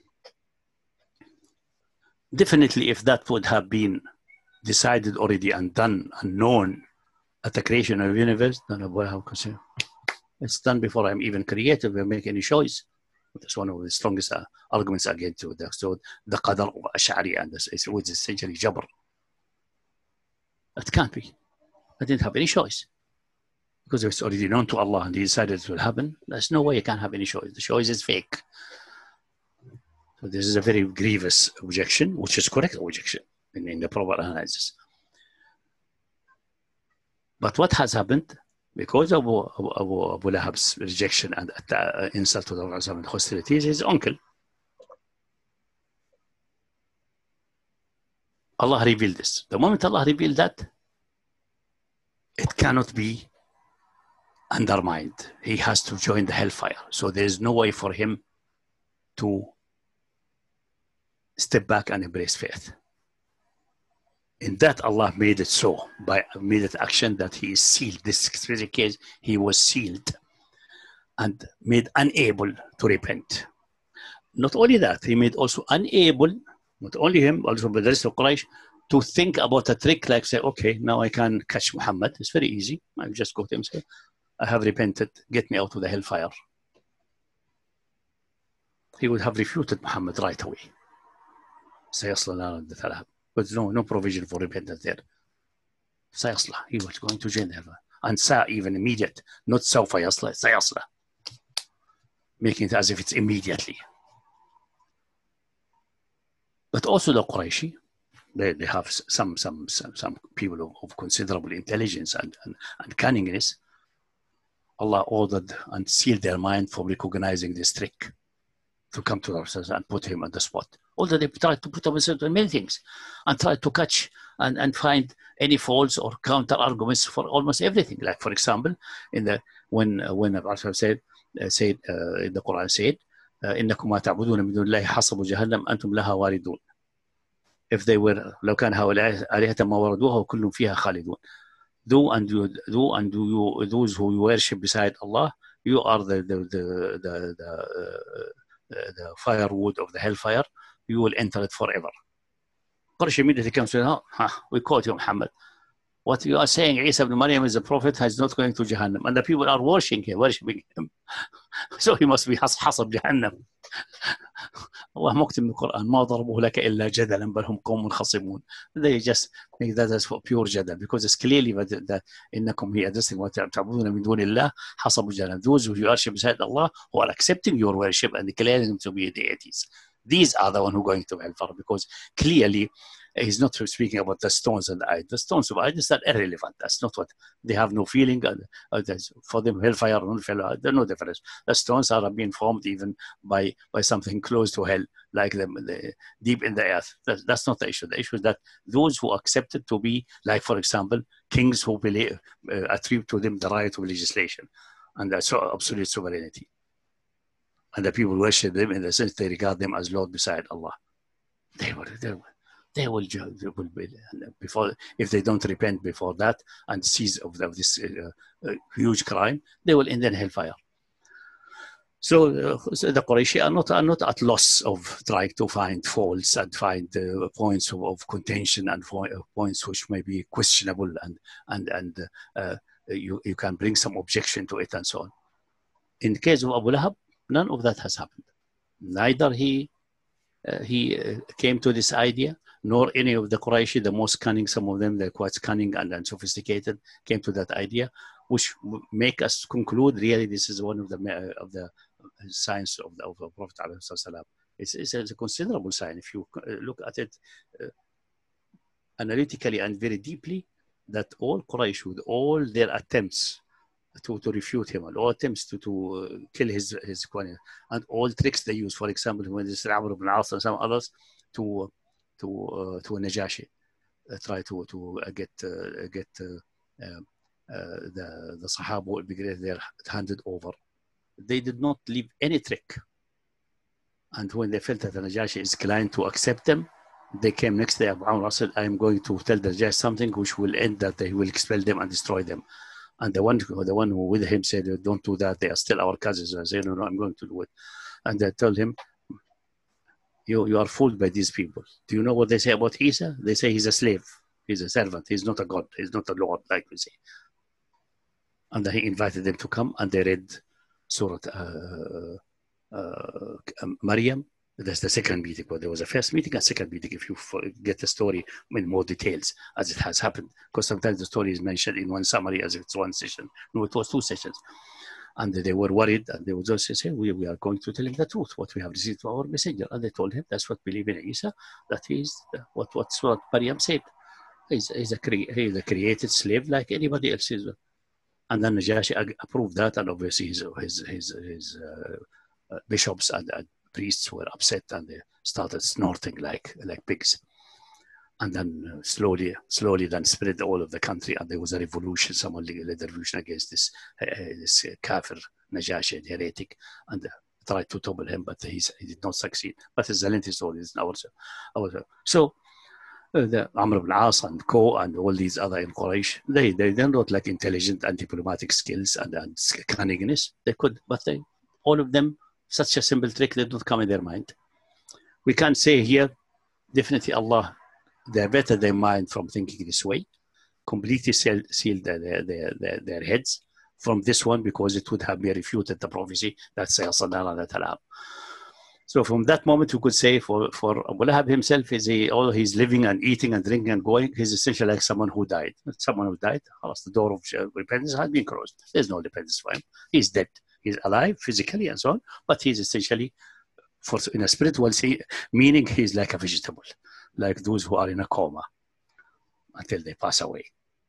Definitely, if that would have been decided already and done and known at the creation of the universe, then Abu Lahab could say, it's done before I'm even created, we make any choice. That's one of the strongest uh, arguments against the, so the Qadar of Ash'ari, and this is essentially Jabr. It can't be. I didn't have any choice. Because it's already known to Allah and He decided it will happen, there's no way you can have any choice. The choice is fake. So this is a very grievous objection, which is correct objection in, in the proper analysis. But what has happened? Because of Abu, Abu, Abu Lahab's rejection and uh, insult to the Prophet and hostilities, his uncle, Allah revealed this. The moment Allah revealed that, it cannot be undermined. He has to join the hellfire. So there is no way for him to step back and embrace faith. In that, Allah made it so, by made it action that he is sealed. This specific case, he was sealed and made unable to repent. Not only that, he made also unable, not only him, also the rest of Quraysh, to think about a trick like say, okay, now I can catch Muhammad. It's very easy. I just go to him and say, I have repented, get me out of the hellfire. He would have refuted Muhammad right away. سيصلى نارا ذات لهب. But no, no provision for repentance there. سيصلى. He was going to join them. And sa even immediate, not سوف يصلى, سيصلى. Making it as if it's immediately. But also the Qurayshi, they, they have some, some, some, some people of, of considerable intelligence and, and, and cunningness. Allah ordered and sealed their mind from recognizing this trick to come to ourselves and put him on the spot. Although they tried to put up with many things and tried to catch and, and find any faults or counter arguments for almost everything. Like, for example, in the when uh, when Rasul said, uh, said uh, in the Quran said, إنكم ما تعبدون من دون الله حصب جهنم أنتم لها واردون. If they were لو كان هؤلاء آلهة ما وردوها وكل فيها خالدون. Do and do, do and do you those who worship beside Allah, you are the the the the, the, uh, the firewood of the hellfire. You will enter it forever. Quraysh immediately comes to, oh, huh, we caught you, Muhammad. What you are saying, Isa ibn Maryam is a prophet, is not going to Jahannam. And the people are worshipping him, worshipping him. So he must be حصب Jahannam. Allah مكتب in the Quran, ما ضربوه لك إلا جدلا بل هم قوم خصمون. They just make that as for pure jadal, because it's clearly that, that إنكم he addressing what تعبدون من دون الله حصب جهنم. Those who worship beside Allah, who are accepting your worship and declaring them to be deities. These are the one who are going to hellfire, because clearly he's not speaking about the stones and the idols. The stones of idols are irrelevant. That's not what they have. No feeling. Uh, uh, for them, hellfire or hellfire, there's no difference. The stones are being formed even by by something close to hell, like them the, deep in the earth. That's, that's not the issue. The issue is that those who accept it to be, like for example, kings who believe, uh, attribute to them the right of legislation and the so absolute sovereignty. And the people worship them in the sense they regard them as Lord beside Allah. They will, they will, they will, they will be, before, if they don't repent before that and cease of, the, of this uh, uh, huge crime, they will end in hellfire. So, uh, so the Qurayshi are not, are not at loss of trying to find faults and find uh, points of, of contention and points which may be questionable, and, and, and uh, you, you can bring some objection to it and so on. In the case of Abu Lahab, none of that has happened. Neither he uh, he uh, came to this idea, nor any of the Qurayshi, the most cunning, some of them, they're quite cunning and, and sophisticated, came to that idea, which make us conclude really this is one of the uh, of the signs of the, of the Prophet ﷺ. It's, it's, it's a considerable sign if you look at it uh, analytically and very deeply, that all Quraysh, with all their attempts To, to refute him, and all attempts to, to uh, kill his his quality, and all tricks they use. For example, when this Amr ibn As and some others to to uh, to Najashi uh, try to to uh, get uh, get uh, uh, uh, the the Sahaba will be there handed over. They did not leave any trick, and when they felt that the Najashi is inclined to accept them, they came next day. Abu Amr said, I am going to tell the Najashi something which will end that they will expel them and destroy them. And the one, the one who with him said, don't do that. They are still our cousins. I said, no, no, I'm going to do it. And they told him, you, you are fooled by these people. Do you know what they say about Isa? They say he's a slave. He's a servant. He's not a God. He's not a Lord, like we say. And then he invited them to come, and they read Surah uh, uh, Maryam. That's the second meeting. But there was a first meeting and second meeting, if you get the story in more details as it has happened. Because sometimes the story is mentioned in one summary as if it's one session. No, it was two sessions. And they were worried, and they would just say, we, we are going to tell him the truth, what we have received from our messenger. And they told him, that's what believe in Isa, that he is what, what Surah Maryam said. He's, he's, a cre he's a created slave like anybody else is. And then Najashi approved that, and obviously his, his, his, his uh, uh, bishops and, and priests were upset, and they started snorting like, like pigs. And then uh, slowly, slowly then spread all of the country, and there was a revolution. Someone led a revolution against this, uh, this uh, kafir, Najashi, heretic, and uh, tried to topple him, but he, he did not succeed. But it's a lengthy story. It's ours. ours. So uh, the Amr ibn As and Co. and all these other in Quraysh, they, they, they're not like intelligent and diplomatic skills and, and cunningness. They could, but they, all of them, such a simple trick did not come in their mind. We can't say here, definitely Allah diverted their mind from thinking this way, completely sealed, sealed their, their, their, their heads from this one, because it would have been refuted the prophecy that says. So from that moment, we could say for, for Abu Lahab himself, is he, although he's living and eating and drinking and going, he's essentially like someone who died. Someone who died, the door of repentance has been closed. There's no repentance for him. He's dead. He's alive physically and so on, but he's essentially, for in a spiritual meaning, he's like a vegetable, like those who are in a coma until they pass away.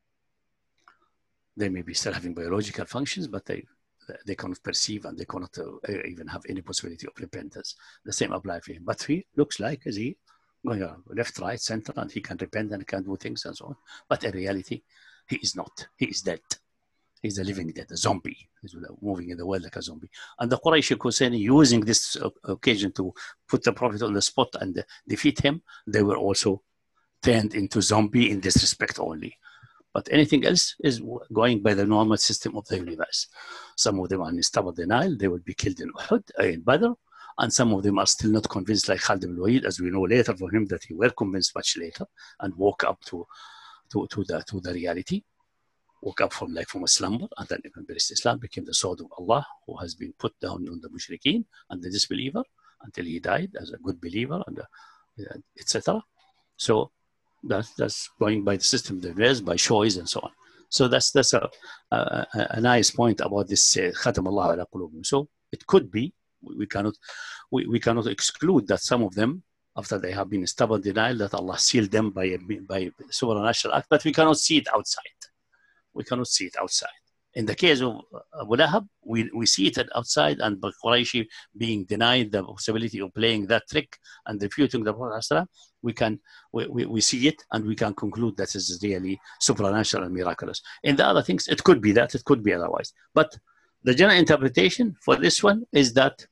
They may be still having biological functions, but they they cannot perceive, and they cannot uh, even have any possibility of repentance. The same applies for him. But he looks like, is he going left, right, center, and he can repent and can do things and so on. But in reality, he is not. He is dead. He's a living dead, a zombie. He's moving in the world like a zombie. And the Quraysh Hussein, using this occasion to put the Prophet on the spot and defeat him, they were also turned into zombie in this respect only. But anything else is going by the normal system of the universe. Some of them are in stubborn denial. They will be killed in Uhud, in Badr. And some of them are still not convinced, like Khalid ibn Walid, as we know later from him that he were convinced much later and woke up to, to, to, the, to the reality. Woke up from like from a slumber, and then embraced Islam, became the sword of Allah, who has been put down on the mushrikeen and the disbeliever until he died as a good believer, and uh, et cetera. So that's that's going by the system of the universe, by choice and so on. So that's that's a a, a nice point about this Khatam Allah ala qulubihim. So it could be, we cannot we, we cannot exclude that some of them, after they have been in stubborn denial, that Allah sealed them by a, by supernatural act, but we cannot see it outside. We cannot see it outside. In the case of Abu Lahab, we, we see it outside, and by Quraysh being denied the possibility of playing that trick and refuting the Prophet, we can we, we, we see it, and we can conclude that is really supernatural and miraculous. In the other things, it could be that, it could be otherwise. But the general interpretation for this one is that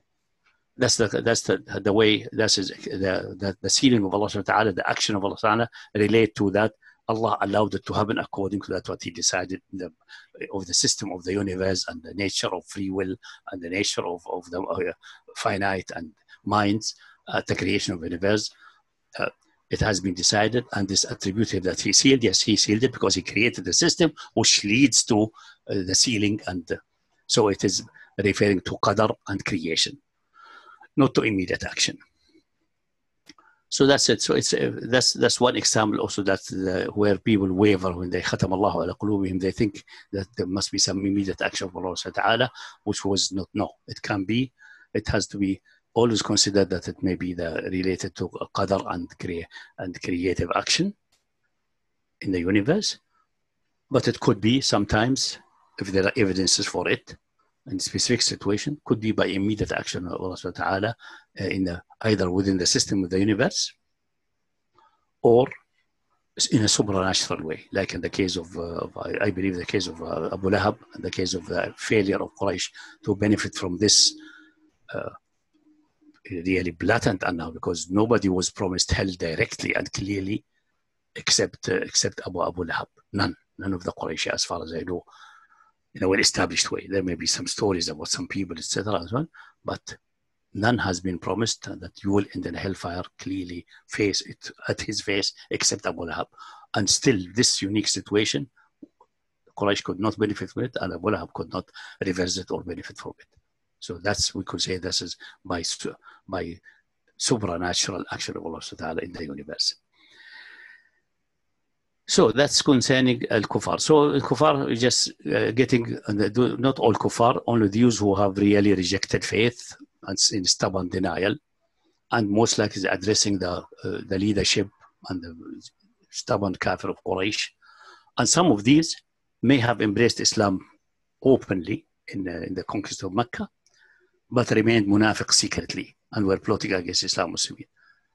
that's the that's the the way that's the the, the sealing of Allah subhanahu wa ta'ala, the action of Allah subhanahu wa ta'ala relate to that. Allah allowed it to happen according to that what He decided the, of the system of the universe and the nature of free will and the nature of, of the uh, finite and minds at the creation of the universe. Uh, it has been decided, and this attributed that He sealed. Yes, He sealed it because He created the system which leads to uh, the sealing, and uh, so it is referring to qadar and creation, not to immediate action. So that's it. So it's uh, that's that's one example also that uh, where people waver when they khatam Allahu ala qulubihim. They think that there must be some immediate action of Allah subhanahu wa ta'ala, which was not. No, it can be. It has to be always considered that it may be the, related to qadar and crea and creative action in the universe, but it could be sometimes, if there are evidences for it, in specific situation, could be by immediate action of Allah subhanahu wa ta'ala uh, in the, either within the system of the universe or in a supernatural way, like in the case of, uh, of I, I believe the case of uh, Abu Lahab, and the case of the failure of Quraysh to benefit from this uh, really blatant and now, because nobody was promised hell directly and clearly except uh, except Abu Abu Lahab. None. None of the Quraysh, as far as I know, in a well-established way. There may be some stories about some people, et cetera, as well, but none has been promised that you will end in hellfire clearly face it at his face except Abu Lahab. And still, this unique situation, Quraysh could not benefit from it, and Abu Lahab could not reverse it or benefit from it. So that's, we could say this is by, by supernatural action of Allah subhanahu wa ta'ala in the universe. So that's concerning al-Kufar. So al-Kufar is just uh, getting, uh, not all Kufar, only those who have really rejected faith and in stubborn denial, and most likely addressing the, uh, the leadership and the stubborn kafir of Quraysh. And some of these may have embraced Islam openly in, uh, in the conquest of Mecca, but remained munafiq secretly and were plotting against Islam Muslimin.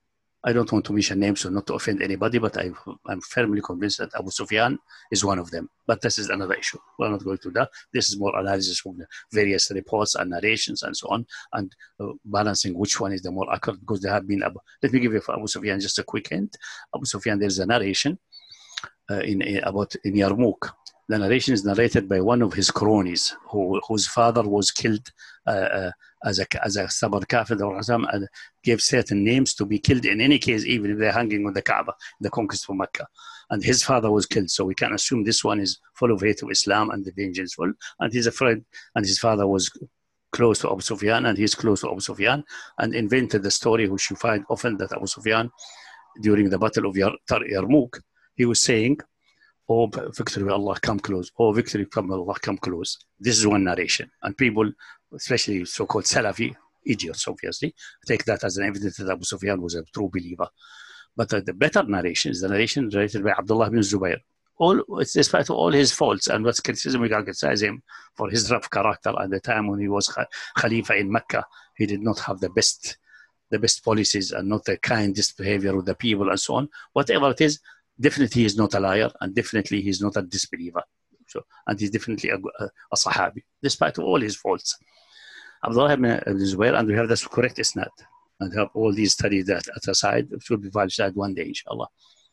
I don't want to mention names so not to offend anybody, but I, I'm firmly convinced that Abu Sufyan is one of them. But this is another issue. We're not going to that. This is more analysis from the various reports and narrations and so on, and uh, balancing which one is the more accurate, because there have been, Abu, let me give you for Abu Sufyan just a quick hint. Abu Sufyan, there's a narration uh, in, in about in Yarmouk. The narration is narrated by one of his cronies, who, whose father was killed uh, uh, as a as a stubborn kafir, and gave certain names to be killed in any case, even if they're hanging on the Kaaba, the conquest of Mecca. And his father was killed, so we can assume this one is full of hate of Islam and the dangers full. And he's a friend, and his father was close to Abu Sufyan, and he's close to Abu Sufyan, and invented the story, which you find often, that Abu Sufyan, during the Battle of Yarmouk, he was saying, "Oh, victory will Allah come close. Oh, victory from Allah come close." This is one narration. And people, especially so-called Salafi, idiots obviously, take that as an evidence that Abu Sufyan was a true believer. But uh, the better narration is the narration narrated by Abdullah bin Zubayr. All, it's despite all his faults and what's criticism we can criticize him for his rough character at the time when he was Khalifa in Mecca. He did not have the best, the best policies and not the kindest behavior with the people and so on. Whatever it is, definitely he is not a liar, and definitely he is not a disbeliever. So, and he's definitely a, a, a Sahabi, despite all his faults. Abdullah bin Zubayr, and we have this correct isnad, and have all these studies that at aside, it will be published one day, inshallah.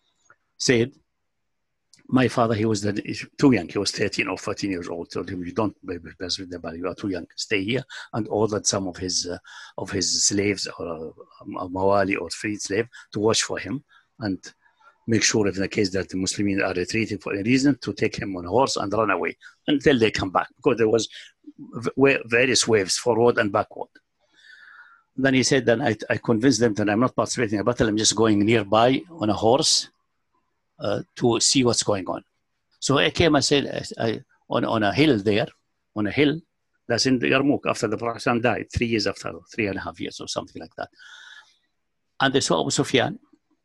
Said, my father, he was the, too young, he was thirteen or fourteen years old, told him, you don't mess with the body, you are too young, stay here, and ordered some of his, uh, of his slaves, or uh, mawali or freed slave, to watch for him, and make sure if in the case that the Muslims are retreating for any reason, to take him on a horse and run away until they come back, because there was various waves forward and backward. Then he said, then I, I convinced them that I'm not participating in a battle, I'm just going nearby on a horse uh, to see what's going on. So I came and said, I, on, on a hill there, on a hill, that's in Yarmouk, after the Prophet died, three years after, three and a half years or something like that. And they saw Abu Sufyan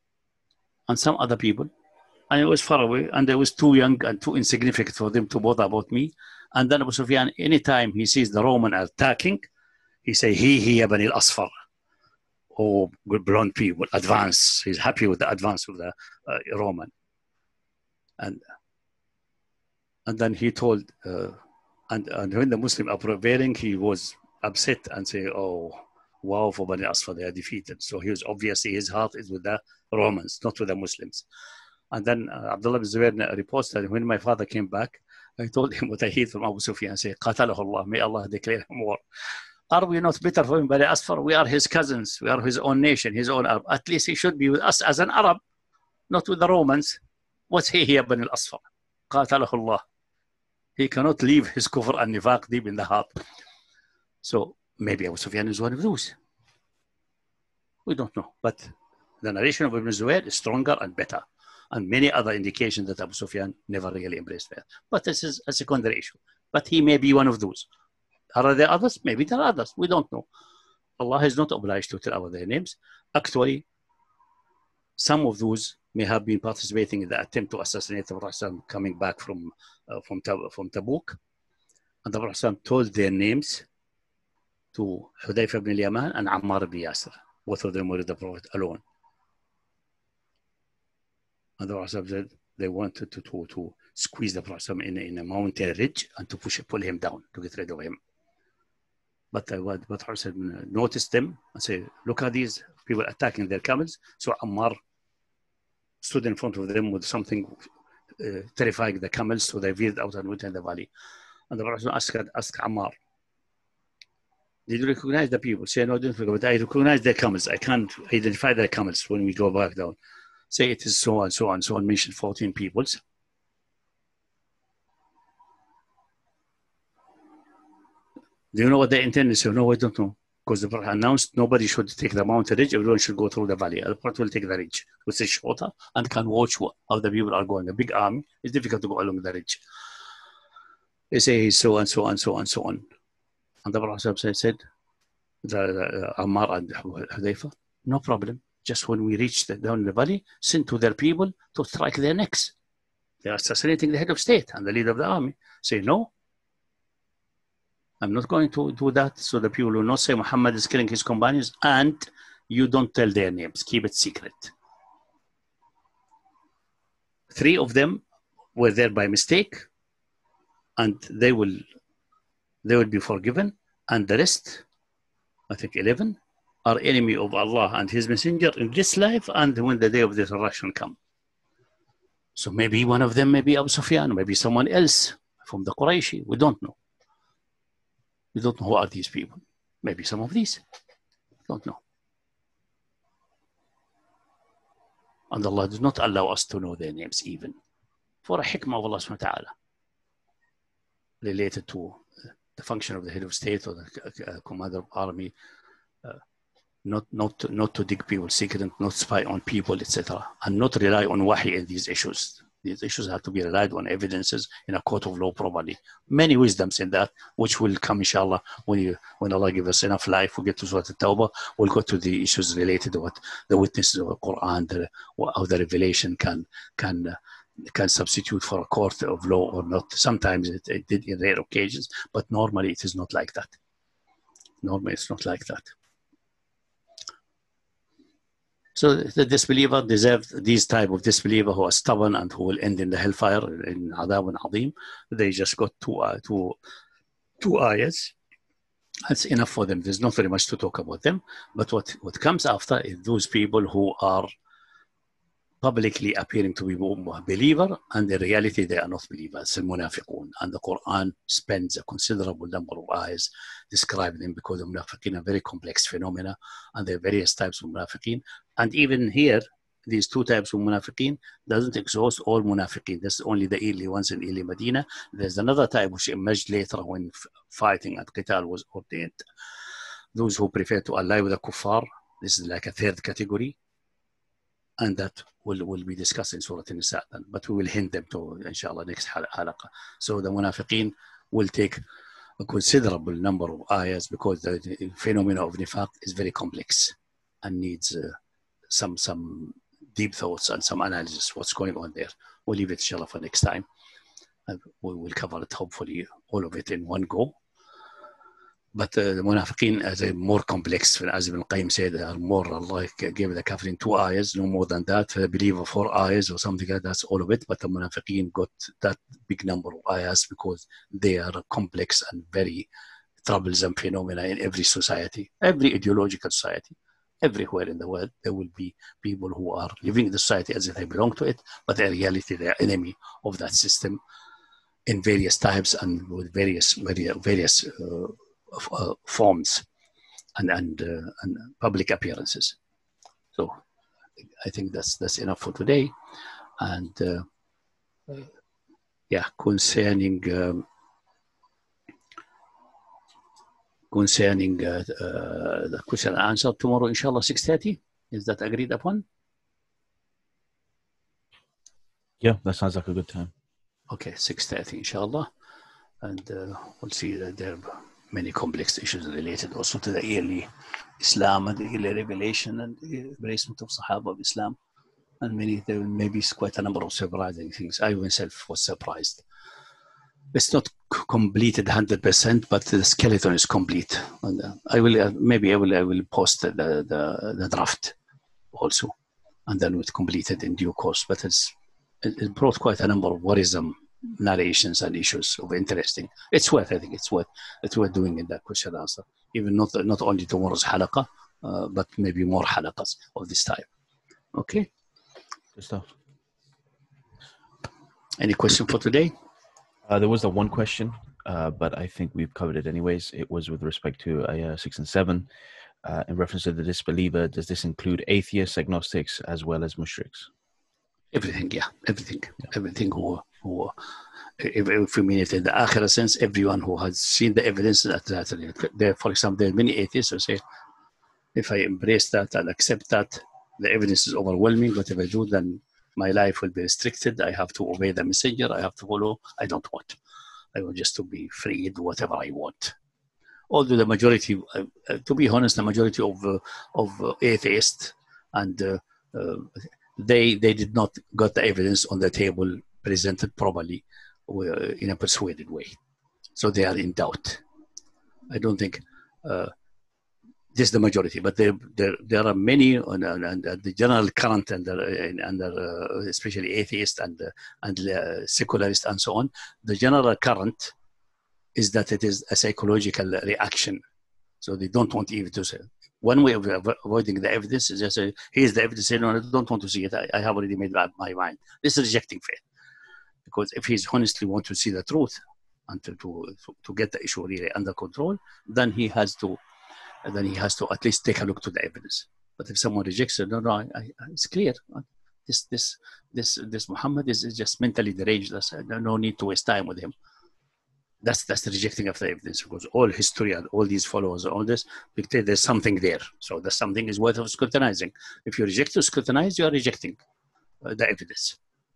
and some other people, and it was far away, and I was too young and too insignificant for them to bother about me. And then Abu Sufyan, anytime he sees the Roman attacking, he say, he, he, Bani al-Asfar, oh, good blonde people, advance. He's happy with the advance of the uh, Roman. And and then he told, uh, and, and when the Muslims are prevailing, he was upset and say, oh, wow, for Bani Asfar, they are defeated. So he was obviously, his heart is with the Romans, not with the Muslims. And then uh, Abdullah bin Zubayr reports that when my father came back, I told him what I heard from Abu Sufyan, say, Qatalahu Allah, may Allah declare him war. Are we not better for him, Bani Asfar? We are his cousins, we are his own nation, his own Arab. At least he should be with us as an Arab, not with the Romans. What's he here, Bani al-Asfar? Qatalahu Allah. He cannot leave his kufr and nifaq deep in the heart. So maybe Abu Sufyan is one of those. We don't know. But the narration of Ibn Zubayr is stronger and better. And many other indications that Abu Sufyan never really embraced faith. But this is a secondary issue. But he may be one of those. Are there others? Maybe there are others. We don't know. Allah is not obliged to tell us their names. Actually, some of those may have been participating in the attempt to assassinate the Prophet coming back from, uh, from, from Tabuk. And the Prophet told their names to Hudayfa ibn al-Yaman and Ammar ibn Yasir. Both of them were the Prophet alone. And the Prophet said they wanted to, to, to squeeze the Prophet in, in a mountain ridge and to push pull him down to get rid of him. But uh, what what said, noticed them and say, look at these people attacking their camels. So Ammar stood in front of them with something uh, terrifying the camels, so they veered out and went in the valley. And the Prophet asked, asked Ammar, did you recognize the people? Say, no, I didn't forget, but I recognize their camels. I can't identify their camels when we go back down. Say it is so and so and so, and mention fourteen peoples. Do you know what they intended? So no, I don't know. Because the Prophet announced nobody should take the mountain ridge, everyone should go through the valley. The Prophet will take the ridge, which is shorter, and can watch how the people are going. A big army, it's difficult to go along the ridge. They say so and so and so and so on. And the Prophet said, the, the, Ammar and Hudayfa, no problem. Just when we reach the, down the valley, send to their people to strike their necks. They are assassinating the head of state and the leader of the army. Say, no, I'm not going to do that, so the people will not say Muhammad is killing his companions, and you don't tell their names. Keep it secret. Three of them were there by mistake, and they will they will be forgiven, and the rest, I think eleven, are enemy of Allah and His Messenger in this life and when the day of the resurrection comes. So maybe one of them may be Abu Sufyan, maybe someone else from the Qurayshi. We don't know. We don't know who are these people. Maybe some of these. Don't know. And Allah does not allow us to know their names even. For a hikmah of Allah subhanahu wa ta'ala. Related to the function of the head of state or the uh, commander of army. Uh, not, not, to, not to dig people's secret, not spy on people, et cetera. And not rely on wahi in these issues. These issues have to be relied on evidences in a court of law properly. Many wisdoms in that, which will come, inshallah, when you, when Allah gives us enough life, we get to Surah At-Tawbah, we'll go to the issues related to what the witnesses of the Quran, the, how the revelation can, can, uh, can substitute for a court of law or not. Sometimes it, it did in rare occasions, but normally it is not like that. Normally it's not like that. So the disbeliever deserves, these type of disbeliever who are stubborn and who will end in the hellfire, in Adab and Adim, they just got two, uh, two, two ayahs. That's enough for them. There's not very much to talk about them. But what, what comes after is those people who are publicly appearing to be a believer, and in reality they are not believers, al-munafiqun. And the Quran spends a considerable number of ayahs describing them, because the munafiqin are very complex phenomena, and there are various types of munafiqin. And even here, these two types of munafiqin doesn't exhaust all munafiqin. That's only the early ones in early Medina. There's another type which emerged later when fighting and qital was ordained. Those who prefer to ally with the kuffar, this is like a third category. And that will, will be discussed in Surah An-Nisa, but we will hint them to, inshallah, next halaqah. So the munafiqeen will take a considerable number of ayahs, because the phenomena of nifaq is very complex and needs uh, some some deep thoughts and some analysis what's going on there. We'll leave it, inshallah, for next time. And we will cover it, hopefully, all of it in one go. But uh, the munafiqeen as a more complex, as Ibn Qayyim said, are more, Allah gave the kafirin two ayahs, no more than that. The believer four ayahs or something like that, that's all of it. But the munafiqeen got that big number of ayahs because they are complex and very troublesome phenomena in every society, every ideological society. Everywhere in the world, there will be people who are living in the society as if they belong to it, but in reality, they are enemy of that system in various types and with various, various, various uh, Uh, forms and and, uh, and public appearances. So I think that's that's enough for today. And uh, yeah, concerning um, concerning uh, uh, the question and answer tomorrow, inshallah, six thirty. Is that agreed upon? Yeah, that sounds like a good time. Okay, six thirty, inshallah, and uh, we'll see that there. Many complex issues related also to the early Islam and the early revelation and the embracement of Sahaba of Islam. And many, there may be quite a number of surprising things. I myself was surprised. It's not completed one hundred percent, but the skeleton is complete. And uh, I will, uh, maybe I will, I will post the, the, the draft also, and then it's completed in due course. But it's, it brought quite a number of worrisome narrations and issues of interesting. It's worth, I think it's worth, it's worth doing in that question and answer. Even not, not only tomorrow's halaqah, uh, but maybe more halaqahs of this time. Okay? Good stuff. Any question for today? Uh, there was the one question, uh, but I think we've covered it anyways. It was with respect to ayah six and seven. Uh, in reference to the disbeliever, does this include atheists, agnostics, as well as mushriks? Everything, yeah, everything, everything who, who if, if we mean it in the akhirah sense, everyone who has seen the evidence that, that there, for example, there are many atheists who say, if I embrace that and accept that, the evidence is overwhelming, but if I do, then my life will be restricted. I have to obey the messenger. I have to follow. I don't want. I want just to be free to do whatever I want. Although the majority, uh, uh, to be honest, the majority of uh, of uh, atheists, and uh, uh, they they did not got the evidence on the table presented properly uh, in a persuaded way, so they are in doubt. I don't think uh, this is the majority, but there there, there are many, and, and, and the general current under under uh, especially atheists and uh, and uh, secularists and so on. The general current is that it is a psychological reaction. So they don't want even to say. One way of avoiding the evidence is just say, here's the evidence, say, no, I don't want to see it. I, I have already made up my mind. This is rejecting faith. Because if he's honestly want to see the truth and to, to, to get the issue really under control, then he has to then he has to at least take a look to the evidence. But if someone rejects it, no, no, I, I, it's clear. This this this this Muhammad is, is just mentally deranged. There's no need to waste time with him. That's that's the rejecting of the evidence, because all history and all these followers and all this, because there's something there. So the something is worth of scrutinizing. If you reject to scrutinize, you are rejecting uh, the evidence.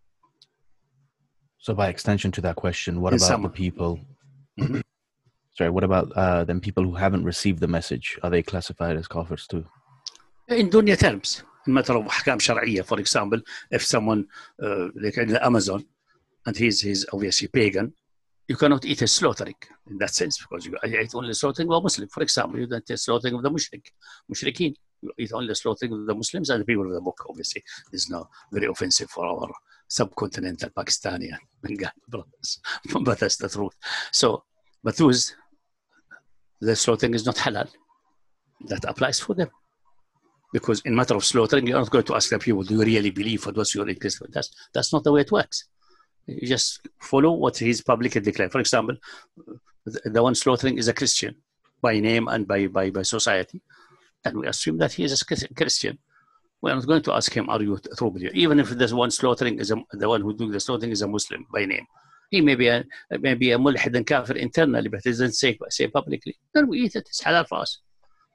So by extension to that question, what In about some, the people? Mm-hmm. Sorry, what about uh, them people who haven't received the message? Are they classified as kafirs too? In dunya terms, in matter of ahkam shar'iyya, for example, if someone uh, like in the Amazon, and he's he's obviously pagan, you cannot eat a slaughtering in that sense, because you eat only slaughtering of a Muslim. For example, you don't eat slaughtering of the mushrik, mushrikeen. You eat only slaughtering of the Muslims and the people of the book. Obviously, this is not very offensive for our subcontinental Pakistani and Bengali brothers, but that's the truth. So, but those, the slaughtering is not halal. That applies for them. Because in matter of slaughtering, you're not going to ask the people, do you really believe what was your interest? That's, that's not the way it works. You just follow what he's publicly declared. For example, the one slaughtering is a Christian by name and by, by, by society. And we assume that he is a Christian. We're not going to ask him, are you a true believer? Even if this one slaughtering is a, the one who doing the slaughtering is a Muslim by name. He may be a, may be a mulhid and kafir internally, but he doesn't say, say publicly. Then we eat it. It's halal for us.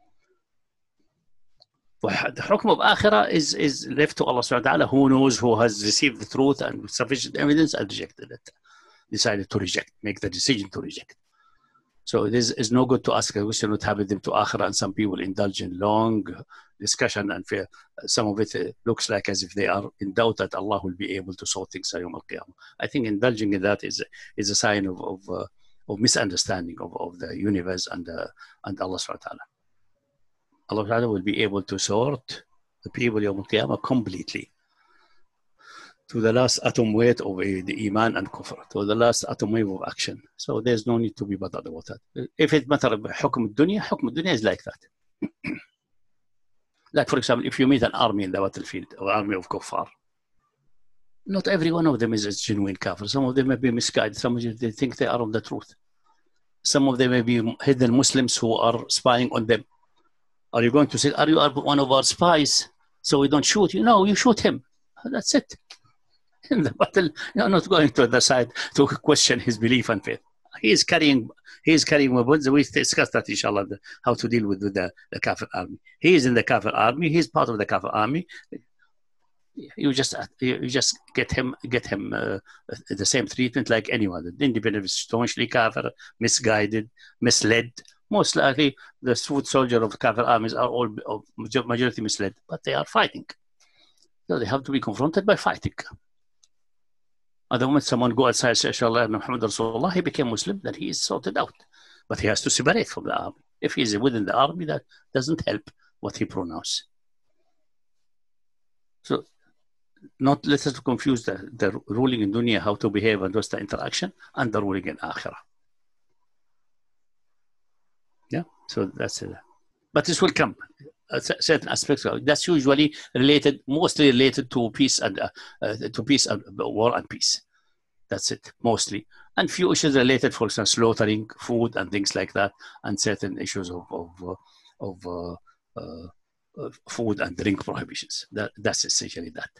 The hukm of akhirah is, is left to Allah subhanahu wa ta'ala, who knows, who has received the truth and sufficient evidence and rejected it, decided to reject, make the decision to reject. So it is, is no good to ask a question what happened them to akhirah, and some people indulge in long discussion, and fear, some of it uh, looks like as if they are in doubt that Allah will be able to sort things out. I think indulging in that is, is a sign of, of, uh, of misunderstanding of, of the universe and, uh, and Allah subhanahu wa ta'ala. Allah Ta'ala will be able to sort the people Yawm al-Qiyamah completely to the last atom weight of uh, the Iman and Kufr, to the last atom wave of action. So there's no need to be bothered about that. If it matters of Hukm al-Dunya, Hukm al-Dunya is like that. Like, for example, if you meet an army in the battlefield, or army of Kuffar, not every one of them is a genuine kafir. Some of them may be misguided. Some of them they think they are on the truth. Some of them may be hidden Muslims who are spying on them. Are you going to say, are you one of our spies, so we don't shoot you? No, you shoot him. That's it. In the battle, you're not going to the side to question his belief and faith. He is carrying, he is carrying weapons. We discussed that, inshallah, the, how to deal with, with the, the Kafir army. He is in the Kafir army. He is part of the Kafir army. You just, you just get him, get him uh, the same treatment like anyone. Independent, staunchly Kafir, misguided, misled. Most likely, the foot soldiers of Kafir armies are all majority misled, but they are fighting. So they have to be confronted by fighting. At the moment someone go outside, say, Inshallah, Muhammad Rasulullah, he became Muslim, then he is sorted out. But he has to separate from the army. If he is within the army, that doesn't help what he pronounced. So not let us confuse the, the ruling in dunya, how to behave and what's the interaction, and the ruling in akhirah. Yeah, so that's it. But this will come. Uh, certain aspects of it. That's usually related, mostly related to peace and uh, uh, to peace and uh, war and peace. That's it, mostly. And few issues related, for example, slaughtering food and things like that, and certain issues of of, uh, of uh, uh, uh, food and drink prohibitions. That that's essentially that.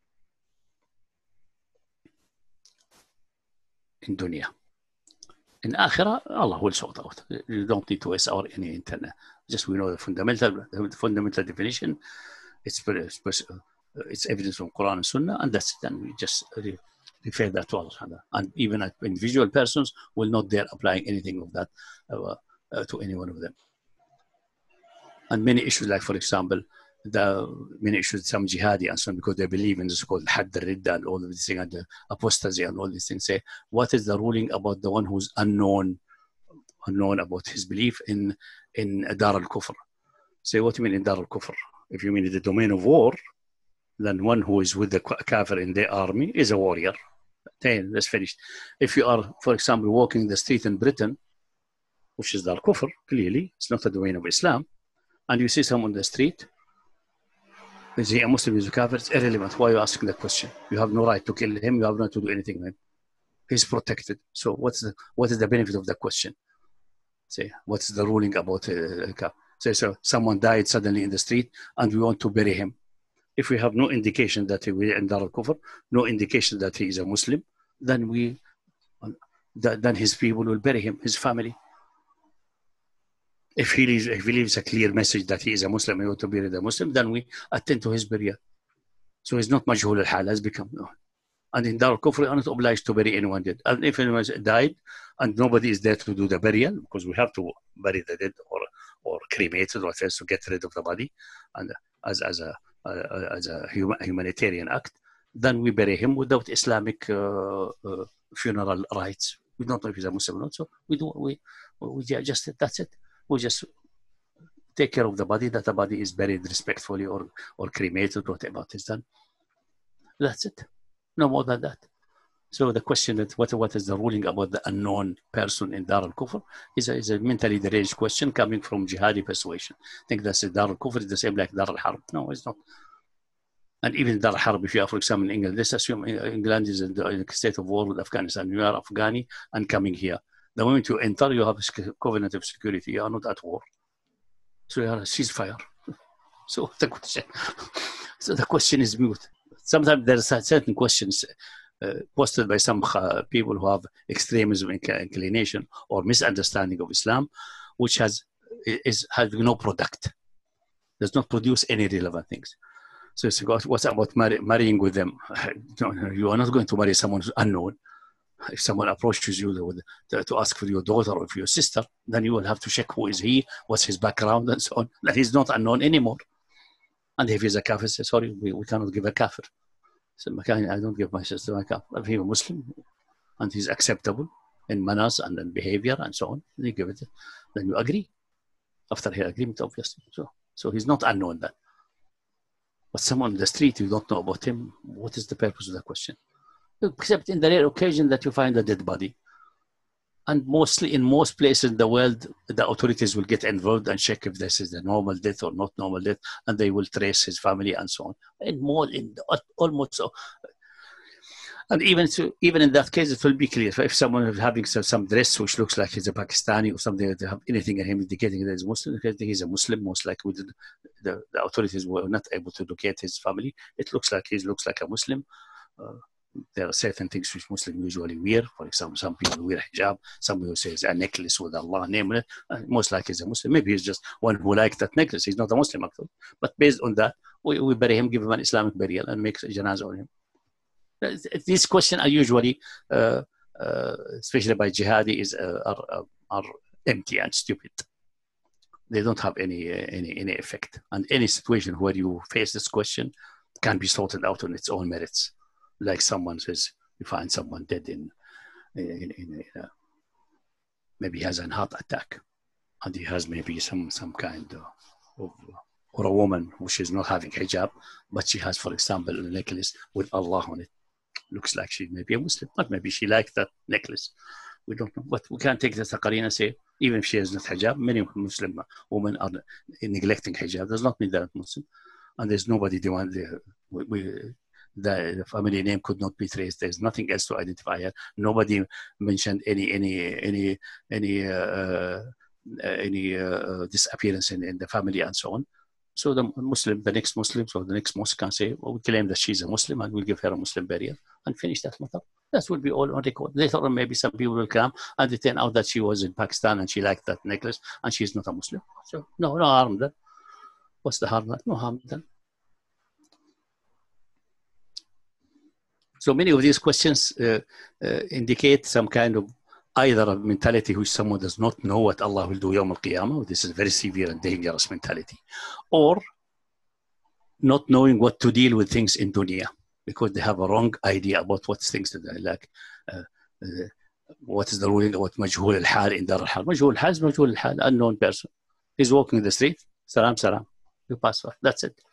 In dunya. In akhirah, Allah will sort out. You don't need to waste our any internet. Just we know the fundamental, the fundamental definition. It's it's evidence from Quran and Sunnah, and that's it. And we just refer that to Allah. And even individual persons will not dare applying anything of that uh, uh, to any one of them. And many issues, like for example, the many issues, some jihadi and so on, because they believe in this called hadd al-ridda and all of these things, and the apostasy and all these things. Say, what is the ruling about the one who's unknown, unknown about his belief in in dar al-kufr? Say, what do you mean in dar al-kufr? If you mean in the domain of war, then one who is with the kafir in their army is a warrior. Okay, that's finished. If you are, for example, walking the street in Britain, which is dar al-kufr, clearly it's not a domain of Islam, and you see someone on the street, is he a Muslim, is a kafir? It's irrelevant. Why are you asking that question? You have no right to kill him. You have no right to do anything with him. He's protected. So what's the what is the benefit of that question? Say, what's the ruling about uh, say so someone died suddenly in the street and we want to bury him. If we have no indication that he will in Dar al-Kufr, no indication that he is a Muslim, then we then his people will bury him, his family. If he leaves, if he leaves a clear message that he is a Muslim, he ought to bury the Muslim, then we attend to his burial. So he's not majhul al-hal, has become. No. And in Dar al-Kufr, we are not obliged to bury anyone dead. And if anyone died and nobody is there to do the burial, because we have to bury the dead or or cremate it or else to get rid of the body, and as as a uh, as a humanitarian act, then we bury him without Islamic uh, uh, funeral rites. We don't know if he's a Muslim or not, so we do we we just that's it. We just take care of the body, that the body is buried respectfully or, or cremated, whatever is done. That's it. No more than that. So the question that what, what is the ruling about the unknown person in Dar al-Kufr is a, is a mentally deranged question coming from jihadi persuasion. I think that's Dar al-Kufr is the same like Dar al-Harb. No, it's not. And even Dar al-Harb, if you are, for example, in England, let's assume England is in the state of war with Afghanistan. You are Afghani and coming here. The moment you enter, you have a covenant of security. You are not at war. So you are a ceasefire. So the question, so the question is mute. Sometimes there are certain questions uh, posted by some uh, people who have extremism inclination or misunderstanding of Islam, which has is has no product, does not produce any relevant things. So it's about, what's about marry, marrying with them? You are not going to marry someone who's unknown. If someone approaches you to, to ask for your daughter or for your sister, then you will have to check who is he, what's his background, and so on. That he's not unknown anymore. And if he's a kafir, say, sorry, we, we cannot give a kafir. So I don't give my sister my kafir. If he's a Muslim and he's acceptable in manners and in behavior and so on, then you give it. Then you agree. After he agreement, obviously. So, so he's not unknown then. But someone on the street, you don't know about him, what is the purpose of the question? Except in the rare occasion that you find a dead body. And mostly in most places in the world, the authorities will get involved and check if this is a normal death or not normal death, and they will trace his family and so on. And more in the, almost so. And even to, even in that case, it will be clear. If someone is having some, some dress which looks like he's a Pakistani or something, that they have anything in him indicating that he's Muslim, he's a Muslim, most likely the, the, the authorities were not able to locate his family. It looks like he looks like a Muslim. Uh, There are certain things which Muslims usually wear. For example, some people wear hijab. Some people say it's a necklace with Allah name on it. Uh, most likely he's a Muslim. Maybe he's just one who likes that necklace. He's not a Muslim, actually. But based on that, we, we bury him, give him an Islamic burial, and make a janazah on him. These questions are usually, uh, uh, especially by jihadi, is uh, are, are empty and stupid. They don't have any uh, any any effect. And any situation where you face this question can be sorted out on its own merits. Like someone says, you find someone dead in, in, in, in uh, maybe he has a heart attack, and he has maybe some some kind of, of or a woman who is not having hijab, but she has, for example, a necklace with Allah on it. Looks like she may be a Muslim, but maybe she likes that necklace. We don't know. But we can't take this Taqareen and say, even if she has not hijab, many Muslim women are neglecting hijab. Does not mean they're not Muslim. And there's nobody they want. They, we, we, the, the family name could not be traced. There's nothing else to identify her. Nobody mentioned any any any any uh, uh, any uh, disappearance in, in the family and so on. So the Muslim, the next Muslim, or the next mosque can say, well, we claim that she's a Muslim and we'll give her a Muslim burial and finish that matter. That will be all on record. Later on, maybe some people will come and they turn out that she was in Pakistan and she liked that necklace and she's not a Muslim. So no, no harm done. What's the harm done? No harm done. So many of these questions uh, uh, indicate some kind of either a mentality which someone does not know what Allah will do Yawm al-Qiyamah. This is a very severe and dangerous mentality. Or not knowing what to deal with things in dunya because they have a wrong idea about what things that they like. Uh, uh, what is the ruling about majhul al-hal in Dar al-hal? Majhul al-hal is majhul al-hal, unknown person. He's walking in the street. Salam, salam. You pass by. That's it.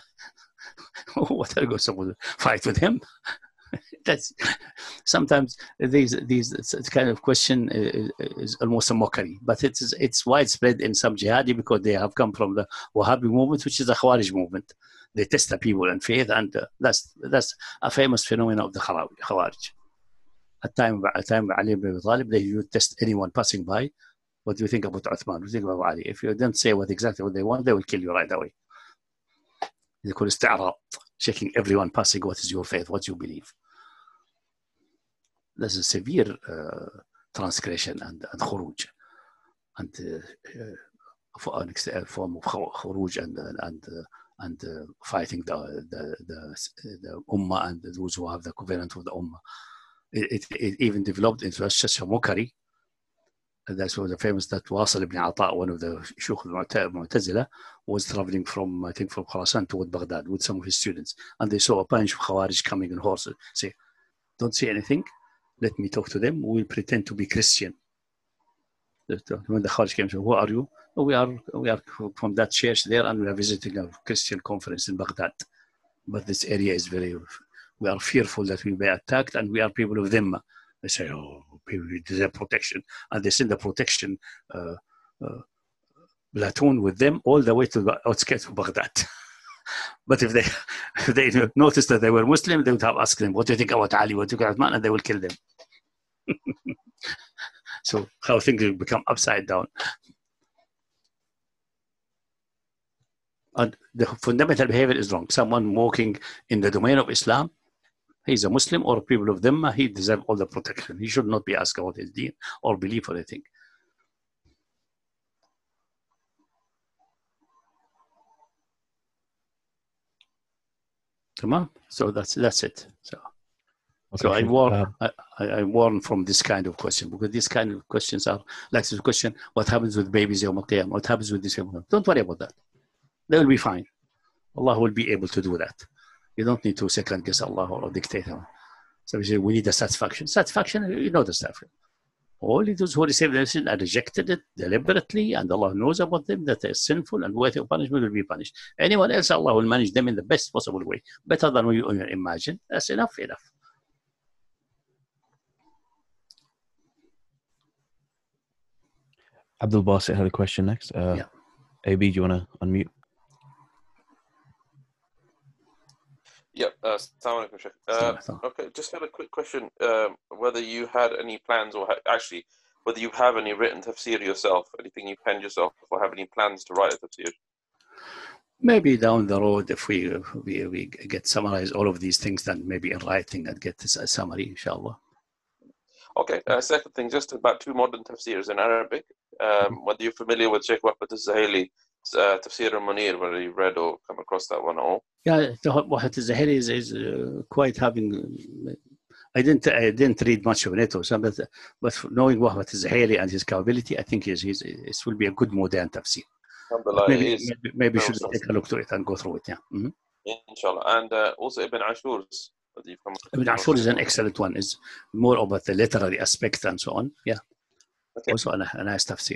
What are you going to fight with him? That's sometimes these these kind of question is, is almost a mockery, but it's it's widespread in some jihadi because they have come from the Wahhabi movement, which is a Khawarij movement. They test the people in faith, and uh, that's that's a famous phenomenon of the Khawarij. At time at time Ali ibn Abi Talib, they would test anyone passing by. What do you think about Uthman? What do you think about Ali? If you don't say what exactly what they want, they will kill you right away. They call isti'rab, checking everyone passing. What is your faith? What you believe? There's a severe uh, transgression and, and khuruj, and uh, uh, an form of khuruj and and uh, and uh, fighting the the, the the ummah and those who have the covenant of the ummah. It, it, it even developed into such a mockery. And that's why the famous that Wasil ibn Ata, one of the Shuyukh al-Mu'tazila, was traveling from, I think, from Khurasan toward Baghdad with some of his students. And they saw a bunch of Khawarij coming in horses. Say, don't say anything. Let me talk to them. We'll pretend to be Christian. When the Khawarij came, said, who are you? Oh, we are we are from that church there, and we are visiting a Christian conference in Baghdad. But this area is very, we are fearful that we will be attacked, and we are people of Dhimma. They say, oh, people deserve protection. And they send the protection uh, uh, platoon with them all the way to the outskirts of Baghdad. But if they if they noticed that they were Muslim, they would have asked them, what do you think about Ali? What do you think about Uthman? And they will kill them. So how things will become upside down. And the fundamental behavior is wrong. Someone walking in the domain of Islam, he's a Muslim or people of Dhimma, he deserves all the protection. He should not be asked about his deen or belief or anything. So that's that's it. So, okay, so I warn uh, I, I warn from this kind of question, because these kind of questions are like this question: what happens with babies Yawm al-Qiyamah? What happens with this? Don't worry about that. They will be fine. Allah will be able to do that. You don't need to second guess Allah or dictate him. So we say we need a satisfaction. Satisfaction, you know the stuff. Only those who receive the sin and rejected it deliberately, and Allah knows about them that they are sinful and worthy of punishment will be punished. Anyone else, Allah will manage them in the best possible way, better than we imagine. That's enough, enough. Abdul Basit had a question next. Uh, yeah. A B, do you want to unmute? Yep. Uh, uh, okay, just had a quick question. Um, whether you had any plans, or ha- actually, whether you have any written tafsir yourself, anything you penned yourself, or have any plans to write a tafsir? Maybe down the road, if we we, we get summarize all of these things, then maybe in writing and get this a summary, inshallah. Okay. Uh, second thing, just about two modern tafsirs in Arabic. Um, whether you're familiar with Sheikh Wahbat al-Zahili, uh, Tafsir al-Munir, whether you read or come across that one at all? Yeah, Wahbat al-Zahili is, is uh, quite having. Uh, I didn't I didn't read much of it, or something, but, but knowing Wahbat al-Zahili and his capability, I think is his it will be a good modern tafsir. Maybe maybe, maybe should take a look to it and go through it. Yeah. Mm-hmm. Inshallah, and uh, also Ibn Ashur's. Ibn Ashur is an excellent one. Is more about the literary aspect and so on. Yeah. Okay. Also a, a nice tafsir.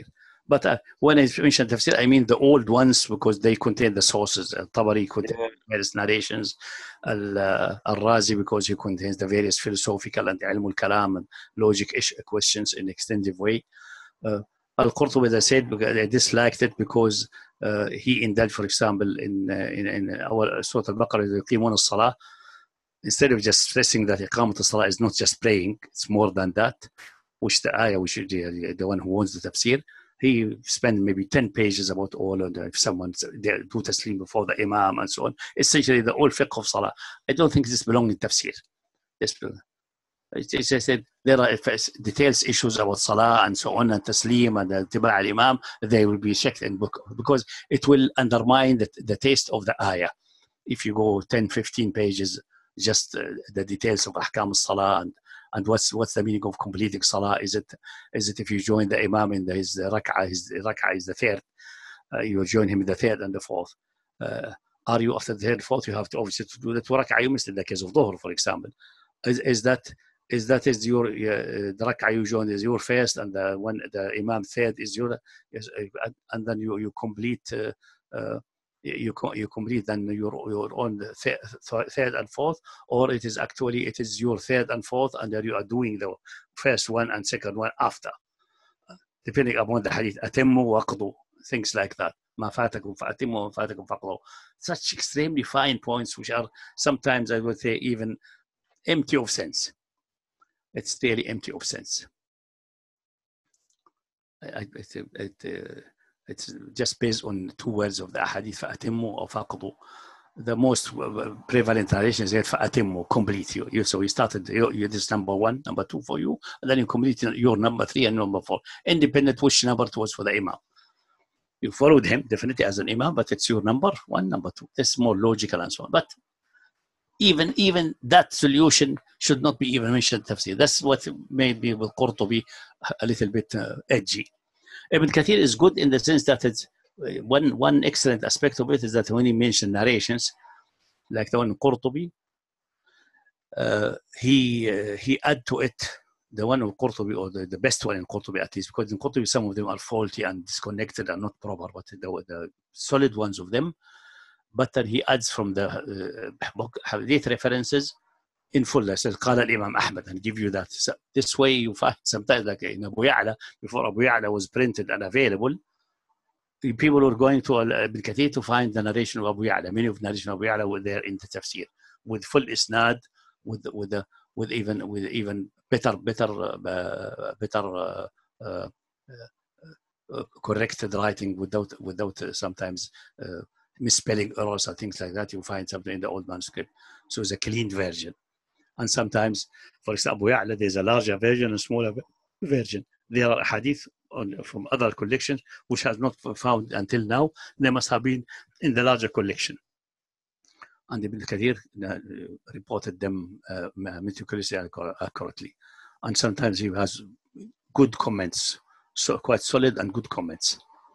But uh, when I mention tafsir, I mean the old ones because they contain the sources. Al-Tabari contains yeah. various narrations. Al-Razi because he contains the various philosophical and ilm al-kalam and logic questions in extensive way. Uh, Al-Qurtubi, as I said, I disliked it because uh, he indulged, for example, in uh, in, in our Surah Al-Baqarah, يقيمون الصلاة. Instead of just stressing that إقامة الصلاة is not just praying, it's more than that, which the ayah, which is the, the one who owns the tafsir, he spent maybe ten pages about all of the, if someone do taslim before the imam and so on. Essentially, the whole fiqh of salah. I don't think this belongs in tafsir. This, as I said, there are details issues about salah and so on, and taslim and the tiba' al-imam, they will be checked in book because it will undermine the, the taste of the ayah. If you go ten, fifteen pages, just uh, the details of ahkam al-salah and And what's what's the meaning of completing salah? Is it is it if you join the imam in the, his rak'ah, his rak'ah is the third, uh, you join him in the third and the fourth. Uh, are you after the third, fourth? You have to obviously to do the two rak'ah you missed in the case of dhuhr, for example. Is is that is that is your uh, the rak'ah you join is your first, and the one the imam third is your, is, uh, and then you you complete. Uh, uh, You, you complete then your your own third, third and fourth, or it is actually it is your third and fourth, and then you are doing the first one and second one after, depending upon the hadith. Atimmu waqdu, things like that. Ma fatakum fa'atimmu, ma fatakum faqdu. Such extremely fine points, which are sometimes I would say even empty of sense. It's really empty of sense. I, I, it, it, uh, It's just based on two words of the ahadith, فَأَتِمُّ or فَقْضُ. The most prevalent narration is فَأَتِمُّ, complete you. you. So you started, you, you, this number one, number two for you, and then you complete your number three and number four, independent which number it was for the imam. You followed him definitely as an imam, but it's your number one, number two. That's more logical and so on. But even even that solution should not be even mentioned in tafsir. That's what made me with Qurtubi a little bit uh, edgy. Ibn Kathir is good in the sense that it's one one excellent aspect of it is that when he mentioned narrations, like the one in Qurtubi, uh, he uh, he add to it the one of Qurtubi, or the, the best one in Qurtubi at least, because in Qurtubi some of them are faulty and disconnected and not proper, but the, the solid ones of them. But then he adds from the uh, hadith references in full. I said, قال الإمام Ahmad, and give you that. So this way you find sometimes, like in Abu Ya'la, before Abu Ya'la was printed and available, people were going to Ibn Kathir to find the narration of Abu Ya'la. Many of the narration of Abu Ya'la were there in the tafsir, with full isnad, with with the with even with even better better uh, better uh, uh, uh, corrected writing without without uh, sometimes uh, misspelling errors or things like that. You find something in the old manuscript. So it's a clean version. And sometimes, for example, Ya'la, there's a larger version and smaller version. There are hadith on, from other collections which has not found until now. They must have been in the larger collection. And Ibn Kathir uh, reported them uh, meticulously and accurately. And sometimes he has good comments, so quite solid and good comments.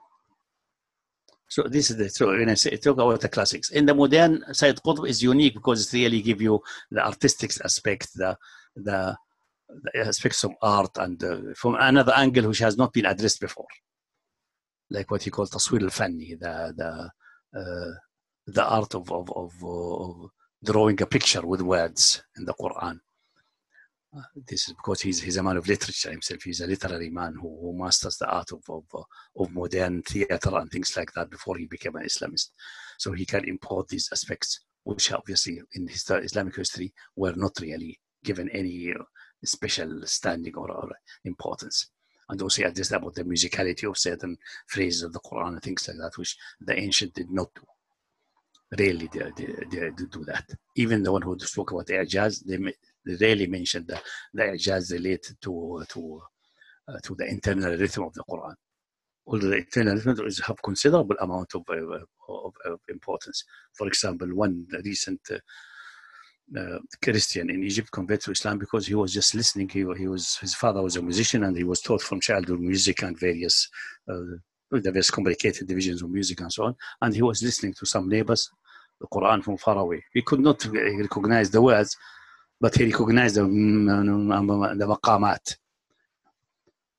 So this is the, so when I say talk about the classics. In the modern, Sayyid Qutb is unique because it really give you the artistic aspect, the the, the aspects of art, and uh, from another angle which has not been addressed before, like what he calls taswir al-fanni, the the uh, the art of of, of of drawing a picture with words in the Quran. Uh, this is because he's he's a man of literature himself. He's a literary man who, who masters the art of, of of modern theater and things like that before he became an Islamist. So he can import these aspects, which obviously in history, Islamic history were not really given any uh, special standing or, or importance. And also he addressed about the musicality of certain phrases of the Quran and things like that, which the ancient did not do. Rarely they, they, they, they do that. Even the one who spoke about I'jaz, they They rarely mention the, the I'jaz related to to uh, to the internal rhythm of the Quran. Although the internal rhythm is have considerable amount of, uh, of, of importance. For example, one recent uh, uh, Christian in Egypt converted to Islam because he was just listening. He, he was his father was a musician, and he was taught from childhood music and various uh, the various complicated divisions of music and so on. And he was listening to some neighbors the Quran from far away. He could not recognize the words, but he recognized the, the maqamat.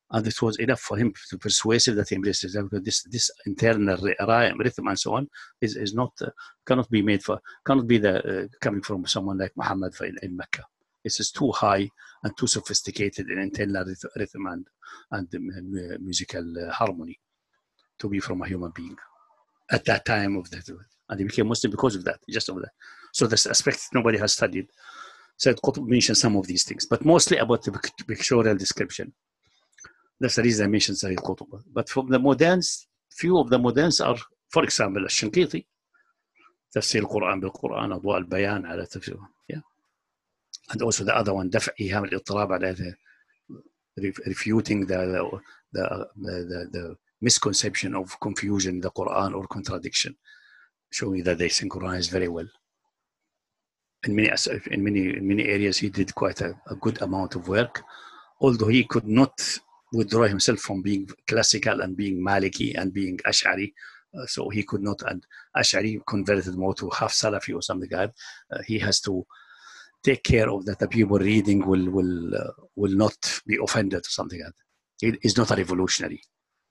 And it was enough for him to persuasive that he embraced Islam, because this this internal rhythm and so on is is not uh, cannot be made for cannot be the uh, coming from someone like Muhammad in, in Mecca. It's just too high and too sophisticated in internal rhythm and and uh, musical uh, harmony to be from a human being at that time of that. And he became Muslim because of that, just of that. So this aspect nobody has studied. Said Qutb mentioned some of these things, but mostly about the pictorial description. That's the reason I mentioned Sayyid Qutb. But from the moderns, few of the moderns are, for example, الشنقيطي تفسير القرآن بالقرآن أضواء البيان على تفسير. Yeah. And also the other one دفع إيهام الاضطراب على the refuting the the, the the the misconception of confusion in the Quran or contradiction, showing that they synchronize very well. In many in many in many areas, he did quite a, a good amount of work, although he could not withdraw himself from being classical and being Maliki and being Ash'ari. Uh, so he could not, and Ash'ari converted more to half Salafi or something like that. Uh, he has to take care of that the people reading will will uh, will not be offended or something like that. He is not a revolutionary.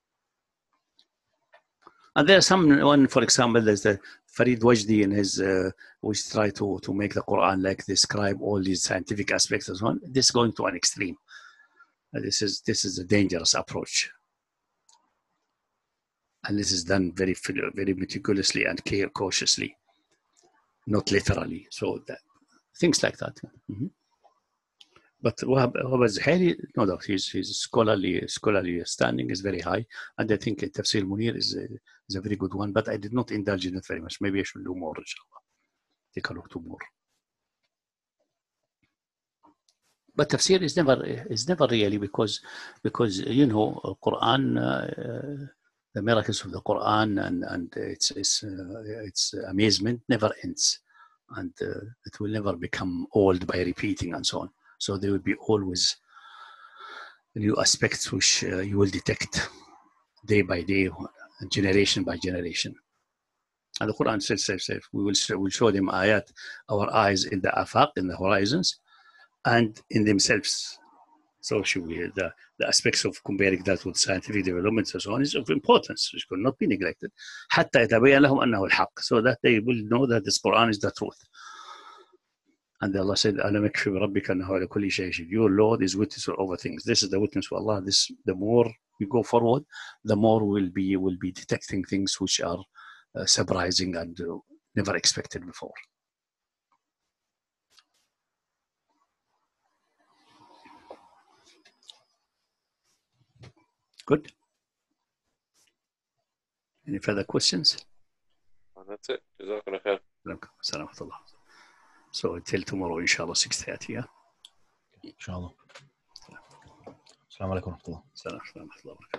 And there's someone, for example, there's the Farid Wajdi in his, uh, which try to, to make the Quran like describe all these scientific aspects and so on. This is going to an extreme. Uh, this is this is a dangerous approach. And this is done very, very meticulously and care cautiously, not literally. So that, things like that. Mm-hmm. But Wahab al-Zuhaili, no doubt, his, his scholarly scholarly standing is very high, and I think Tafsir Munir is a, is a very good one. But I did not indulge in it very much. Maybe I should do more, inshallah. Take a look to more. But Tafsir is never is never really because because you know Quran, uh, the miracles of the Quran and and its its uh, its amazement never ends, and uh, it will never become old by repeating and so on. So there will be always new aspects which uh, you will detect day by day, generation by generation. And the Quran says, says, says we will show, we'll show them ayat, our eyes in the afaq, in the horizons, and in themselves. So should we, the, the aspects of comparing that with scientific developments and so on is of importance, which could not be neglected. حتى يتبين لهم أنه الحق, so that they will know that this Quran is the truth. And Allah said, أَلَمْ يَكْفِ بِرَبِّكَ أَنَّهُ عَلَى كُلِّ شَيْءٍ شَهِيدٌ. Your Lord is witness over things. This is the witness for Allah. This, the more we go forward, the more we'll be will be detecting things which are uh, surprising and uh, never expected before. Good. Any further questions? Oh, that's it. Jazakallah khair. Salamatullah. So until tomorrow, inshallah, six thirty. Yeah. Inshallah. Assalamu alaikum wa rahmatullah. Assalamu alaikum wa rahmatullah.